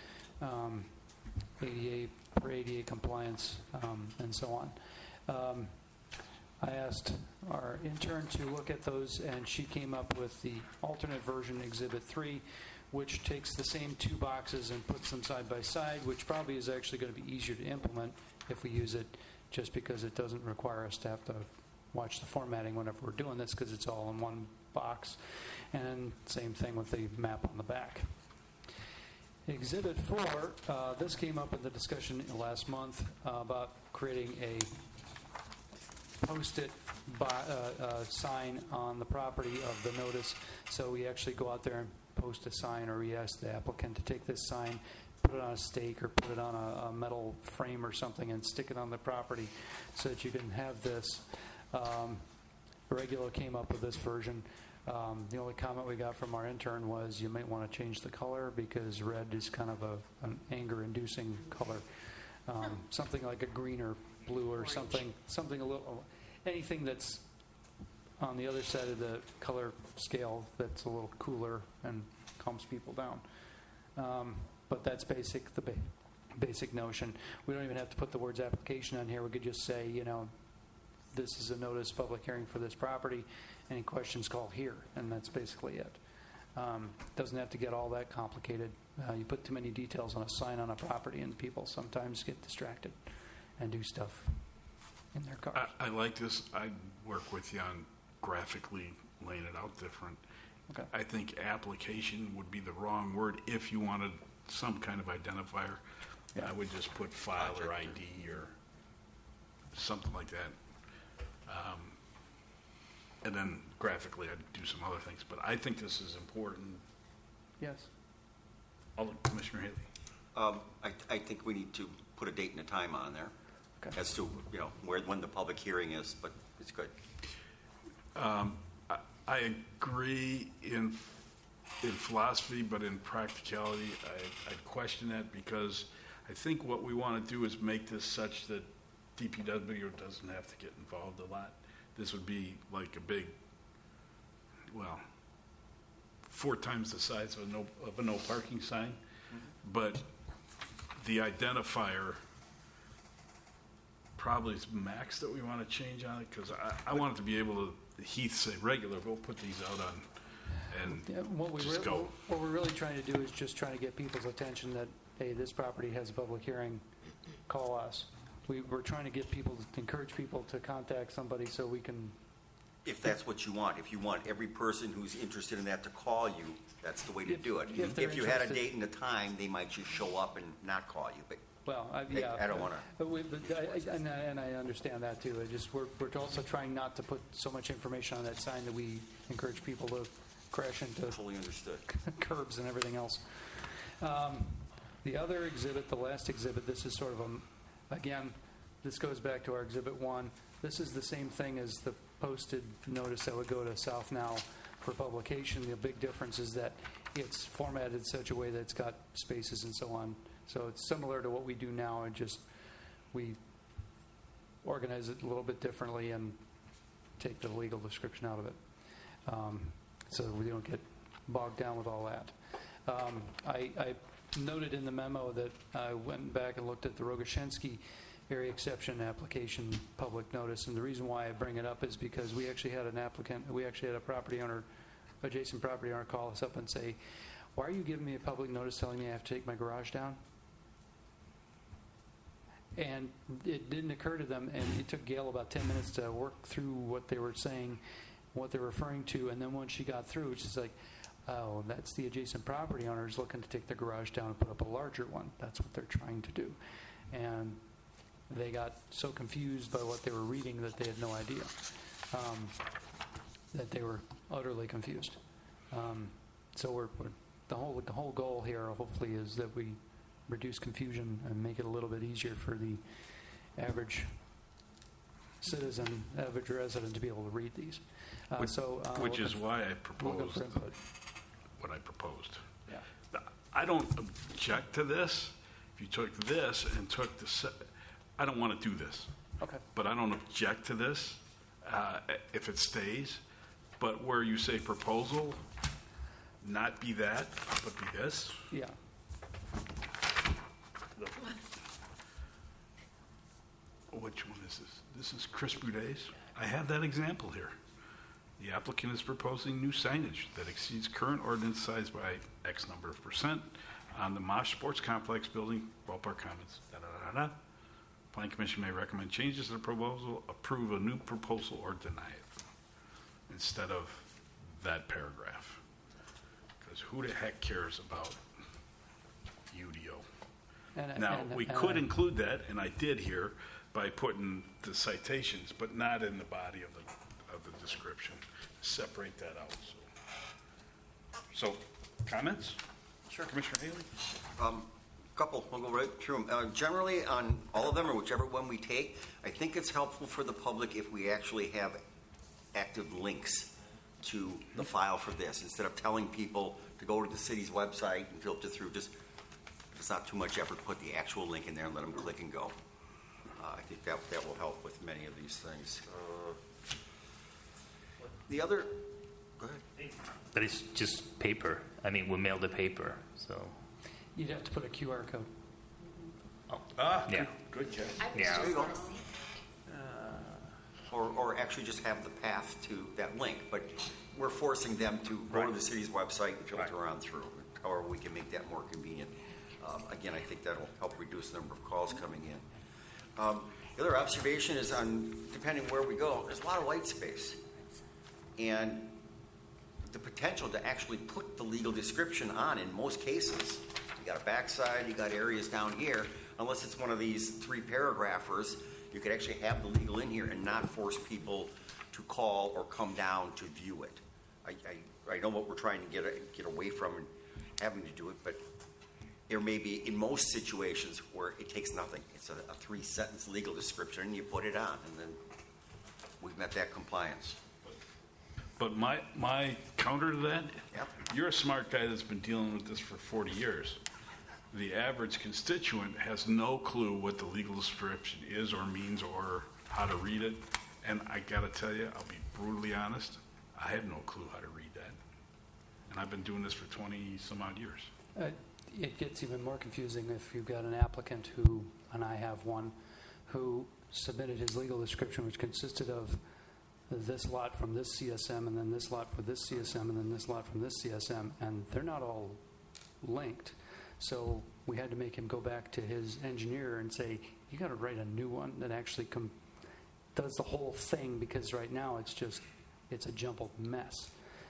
ADA compliance, and so on. I asked our intern to look at those, and she came up with the alternate version, Exhibit 3, which takes the same 2 boxes and puts them side by side, which probably is actually going to be easier to implement if we use it, just because it doesn't require us to have to watch the formatting whenever we're doing this, because it's all in one box. And same thing with the map on the back. Exhibit 4, this came up in the discussion last month about creating a post-it sign on the property of the notice. So we actually go out there and post a sign, or we ask the applicant to take this sign, put it on a stake or put it on a metal frame or something and stick it on the property so that you can have this. Regulo came up with this version. The only comment we got from our intern was you might want to change the color because red is kind of an anger-inducing color. Something like a green or blue or something a little. anything that's on the other side of the color scale that's a little cooler and calms people down. But that's the basic notion. We don't even have to put the words application on here. We could just say, this is a notice public hearing for this property. Any questions, call here, and that's basically it. Doesn't have to get all that complicated. You put too many details on a sign on a property, and people sometimes get distracted and do stuff in their cars. I like this. I work with you on graphically laying it out different. Okay. I think application would be the wrong word if you wanted some kind of identifier. Yeah. I would just put file or ID or something like that. And then graphically I'd do some other things. But I think this is important. Yes. Commissioner Haley. I think we need to put a date and a time on there as to when the public hearing is, but it's good. I agree in philosophy, but in practicality, I'd question that because I think what we want to do is make this such that DPW doesn't have to get involved a lot. This would be like a big, 4 times the size of a no parking sign, but the identifier probably is max that we want to change on it because I want it to be able to, Heath say regular, we'll put these out on and go. What we're really trying to do is just trying to get people's attention that, hey, this property has a public hearing, call us. We're trying to get people, to encourage people to contact somebody so we can... If that's what you want. If you want every person who's interested in that to call you, that's the way to do it. If you had a date and a time, they might just show up and not call you. But I don't want to. And I understand that too. We're also trying not to put so much information on that sign that we encourage people to crash into totally understood curbs and everything else. The other exhibit, the last exhibit, this is sort of again, this goes back to our Exhibit 1. This is the same thing as the posted notice that would go to South Now for publication. The big difference is that it's formatted in such a way that it's got spaces and so on. So it's similar to what we do now, and just we organize it a little bit differently and take the legal description out of it, so that we don't get bogged down with all that. I noted in the memo that I went back and looked at the Rogoshinsky area exception application public notice, and the reason why I bring it up is because we actually had a property owner, adjacent property owner, call us up and say, "Why are you giving me a public notice telling me I have to take my garage down?" And it didn't occur to them, and it took Gail about 10 minutes to work through what they were saying, what they're referring to, and then once she got through, she's like, oh, that's the adjacent property owners looking to take their garage down and put up a larger one. That's what they're trying to do. And they got so confused by what they were reading that they had no idea, that they were utterly confused. So the whole goal here, hopefully, is that we reduce confusion and make it a little bit easier for the average citizen, average resident to be able to read these. Which is why I proposed what I proposed. Yeah. I don't object to this. If you took this and took the... I don't want to do this. Okay. But I don't object to this if it stays. But where you say proposal, not be that, but be this. Yeah. Which one is this? This is Chris Boudet's. I have that example here. The applicant is proposing new signage that exceeds current ordinance size by X number of percent on the Mosh Sports Complex building, Ballpark Commons. Planning Commission may recommend changes to the proposal, approve a new proposal, or deny it. Instead of that paragraph. Because who the heck cares about UDO? We could include that, and I did here, by putting the citations, but not in the body of the description. Separate that out. So comments? Sure. Commissioner Haley? Couple. We'll go right through them. Generally, on all of them, or whichever one we take, I think it's helpful for the public if we actually have active links to the file for this, instead of telling people to go to the city's website and filter through. Just, it's not too much effort to put the actual link in there and let them click and go. I think that will help with many of these things. The other, go ahead. But it's just paper. I mean, we mail the paper, so. You'd have to put a QR code. Oh. Yeah. Good catch. Yeah. There you go. Or actually just have the path to that link, but we're forcing them to go to the city's website and filter on through. However, we can make that more convenient. Again, I think that'll help reduce the number of calls coming in. The other observation is on, depending where we go, there's a lot of white space. And the potential to actually put the legal description on in most cases. You got a backside, you got areas down here, unless it's one of these 3 paragraphers, you could actually have the legal in here and not force people to call or come down to view it. I know what we're trying to get away from and having to do it, but there may be, in most situations, where it takes nothing. It's a 3-sentence legal description, and you put it on, and then we've met that compliance. But my counter to that, Yep. You're a smart guy that's been dealing with this for 40 years. The average constituent has no clue what the legal description is or means or how to read it. And I got to tell you, I'll be brutally honest, I have no clue how to read that. And I've been doing this for 20 some odd years. It gets even more confusing if you've got an applicant who, and I have one, who submitted his legal description, which consisted of this lot from this CSM, and then this lot for this CSM, and then this lot from this CSM, and they're not all linked. So we had to make him go back to his engineer and say, you got to write a new one that actually does the whole thing, because right now it's a jumbled mess.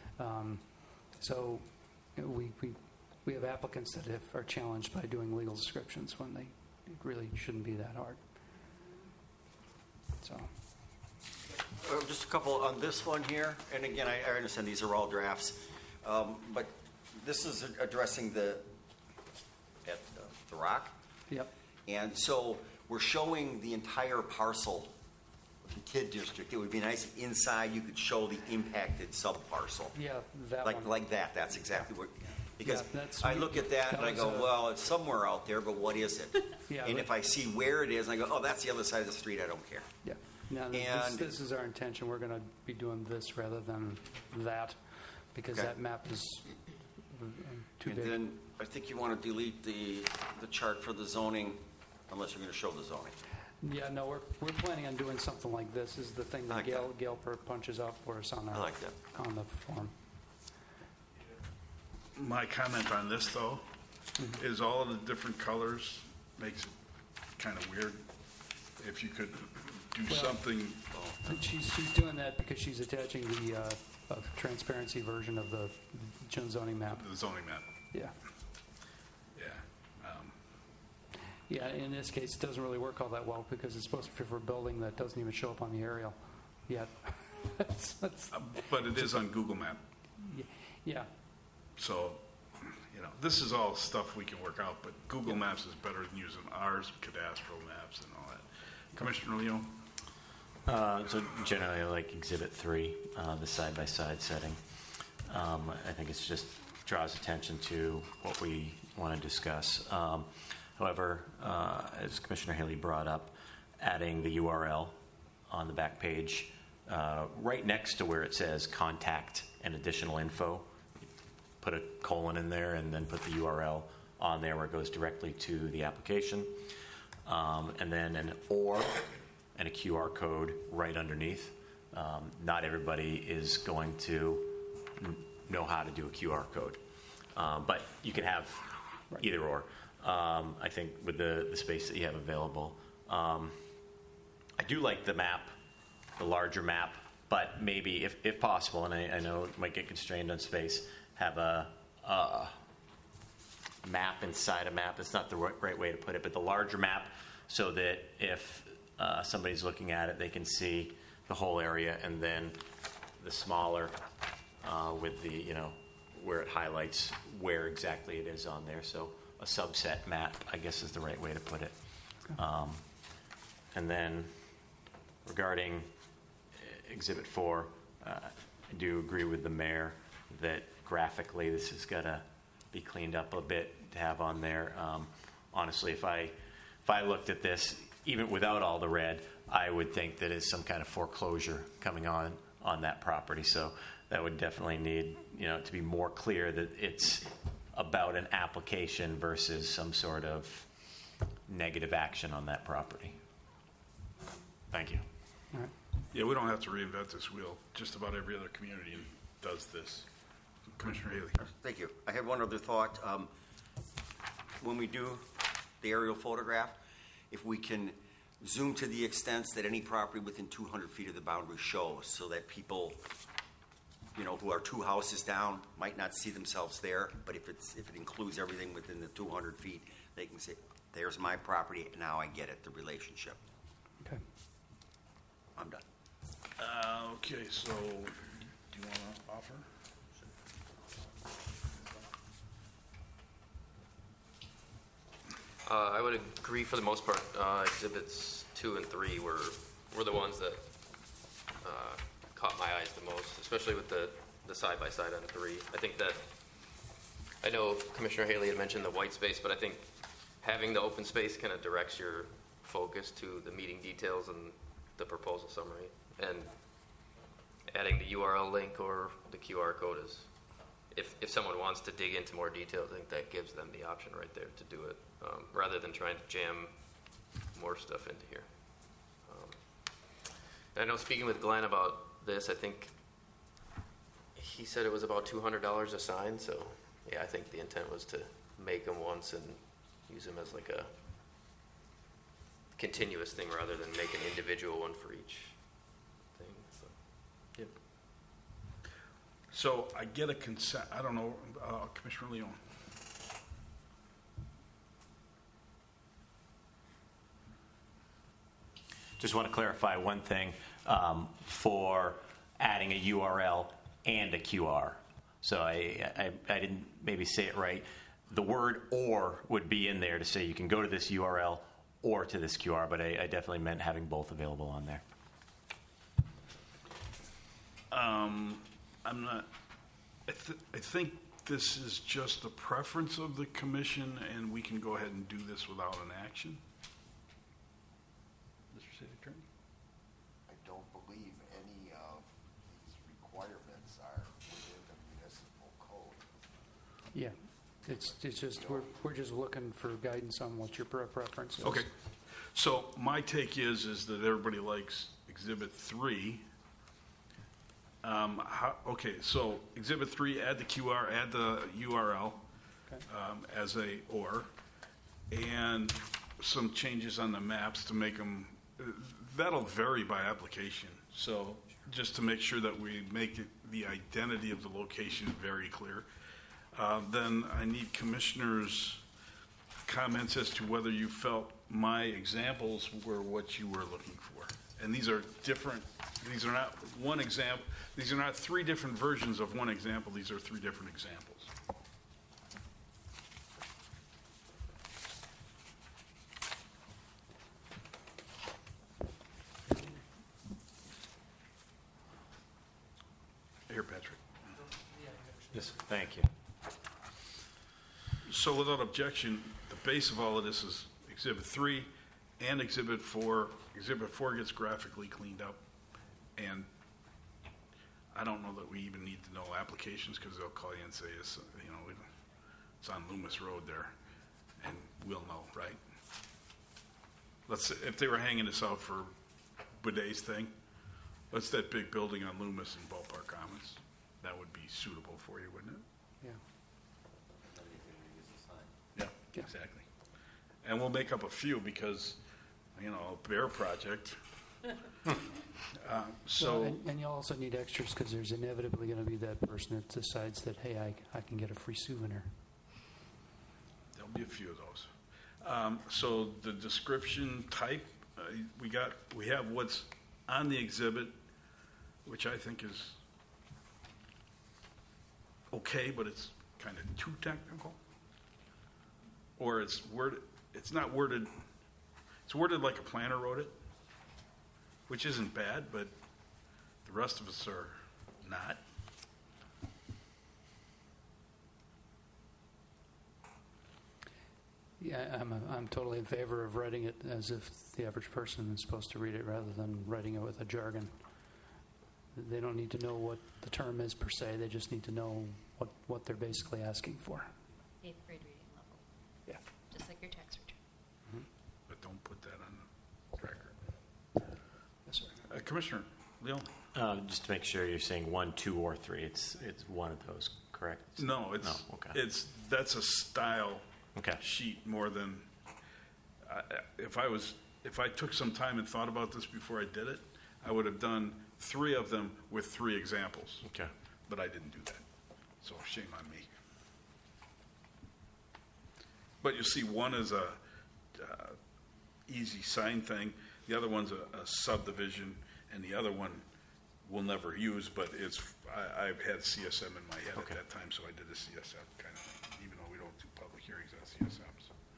So we have applicants that are challenged by doing legal descriptions when it really shouldn't be that hard. So. Just a couple on this one here, and again, I understand these are all drafts, but this is addressing the rock. Yep. And so we're showing the entire parcel of the KID district. It would be nice if inside you could show the impacted sub-parcel. Yeah, that one. Like that. That's exactly what, because Yeah, I look at that and I go, well, it's somewhere out there, but what is it? Yeah, and if I see where it is, and I go, oh, that's the other side of the street, I don't care. Yeah. Now, And- this is our intention. We're going to be doing this rather than that, because Okay. that map is too And big. then I think you want to delete the chart for the zoning, unless you're going to show the zoning. Yeah, no, we're planning on doing something like this. This is the thing I that like that. Gail punches out for us on I like that. on the form. My comment on this, though, is all of the different colors makes it kind of weird. If you could do Well- something, And she's doing that because she's attaching the transparency version of the zoning map. the zoning map. Yeah. Yeah. Yeah, in this case, it doesn't really work all that well because it's supposed to be for a building that doesn't even show up on the aerial yet. That's- But it is on Google Map. yeah. So, this is all stuff we can work out, but Google Maps is better than using ours, cadastral maps and all that. Commissioner Leo? So generally, I like Exhibit 3, the side-by-side setting. I think it just draws attention to what we want to discuss. However, as Commissioner Haley brought up, adding the URL on the back page, right next to where it says contact and additional info, put a colon in there and then put the URL on there where it goes directly to the application. And then an or and a QR code right underneath. Not everybody is going to know how to do a QR code, but you can have either or. I think with the space that you have available. I do like the map, the larger map, but maybe if possible, and I know it might get constrained on space, have a map inside a map. It's not the right way to put it, but the larger map so that if somebody's looking at it, they can see the whole area, and then the smaller with the, where it highlights where exactly it is on there. So a subset map, I guess, is the right way to put it. And then regarding Exhibit 4, I do agree with the mayor that graphically this has got to be cleaned up a bit to have on there. Honestly, if I looked at this, even without all the red, I would think that is some kind of foreclosure coming on that property. So that would definitely need, to be more clear that it's about an application versus some sort of negative action on that property. Thank you. All right. Yeah, we don't have to reinvent this wheel. Just about every other community does this. Commissioner Haley. Thank you. I had one other thought. When we do the aerial photograph, if we can zoom to the extent that any property within 200 feet of the boundary shows, so that people, who are 2 houses down might not see themselves there, but if it includes everything within the 200 feet, they can say, there's my property, and now I get it, the relationship. Okay. I'm done. Okay, so do you want to offer? I would agree for the most part. Exhibits 2 and 3 were the ones that caught my eyes the most, especially with the side-by-side on 3. I know Commissioner Haley had mentioned the white space, but I think having the open space kind of directs your focus to the meeting details and the proposal summary. And adding the URL link or the QR code is, if someone wants to dig into more detail, I think that gives them the option right there to do it, rather than trying to jam more stuff into here. And I know speaking with Glenn about this, I think he said it was about $200 a sign. So yeah, I think the intent was to make them once and use them as like a continuous thing rather than make an individual one for each thing. So, yep. So I get a consent. I don't know, Commissioner Leon. Just want to clarify one thing for adding a URL and a QR. So I didn't maybe say it right. The word "or" would be in there to say you can go to this URL or to this QR, but I definitely meant having both available on there. I'm not. I think this is just the preference of the commission, and we can go ahead and do this without an action. Mr. City Attorney? I don't believe any of these requirements are within the municipal code. Yeah, it's just we're just looking for guidance on what your preference is. Okay. So my take is that everybody likes Exhibit 3. Okay, so Exhibit 3, add the QR, add the URL as a "or," and some changes on the maps to make them. That'll vary by application. So just to make sure that we make the identity of the location very clear. Then I need commissioners' comments as to whether you felt my examples were what you were looking for. And these are different. These are not one example. These are not 3 different versions of one example. These are 3 different examples. Here, Patrick. Yes, thank you. So without objection, the base of all of this is Exhibit 3 and Exhibit 4. Exhibit 4 gets graphically cleaned up, and I don't know that we even need to know applications because they'll call you and say, it's on Loomis Road there, and we'll know, right? Let's say if they were hanging this out for Bidet's thing, what's that big building on Loomis in Ballpark Commons? That would be suitable for you, wouldn't it? Yeah. Yeah, exactly. And we'll make up a few because, a bear project. And you also need extras because there's inevitably going to be that person that decides that, hey, I can get a free souvenir. There'll be a few of those. So the description type, we have what's on the exhibit, which I think is okay, but it's kind of too technical. Or it's not worded, it's worded like a planner wrote it, which isn't bad, but the rest of us are not. Yeah, I'm totally in favor of writing it as if the average person is supposed to read it rather than writing it with a jargon. They don't need to know what the term is per se. They just need to know what they're basically asking for. 8th grade reading level. Yeah. Just like your tax return. But don't put that on the record. Yes, sir. Commissioner Leon? Just to make sure you're saying 1, 2, or 3. It's one of those, correct? No, okay. That's a style Okay. sheet more than, if I took some time and thought about this before I did it, I would have done 3 of them with 3 examples. Okay. But I didn't do that. So shame on me. But you see, one is a easy sign thing. The other one's a subdivision, and the other one we'll never use, but I've had CSM in my head Okay. at that time, so I did a CSM kind of thing, even though we don't do public hearings on CSMs.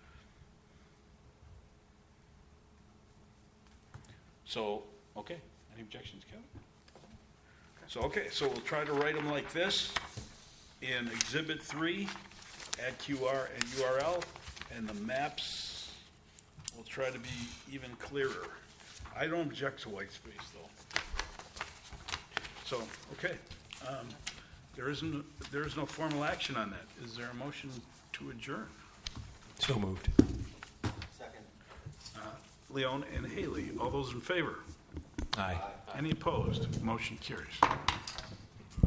So, okay, any objections, Kevin? So we'll try to write them like this. In Exhibit 3, add QR and URL, and the maps will try to be even clearer. I don't object to white space, though. So, okay, there is no formal action on that. Is there a motion to adjourn? So moved. Second. Leon and Haley, all those in favor? Aye. Any opposed? Motion carries.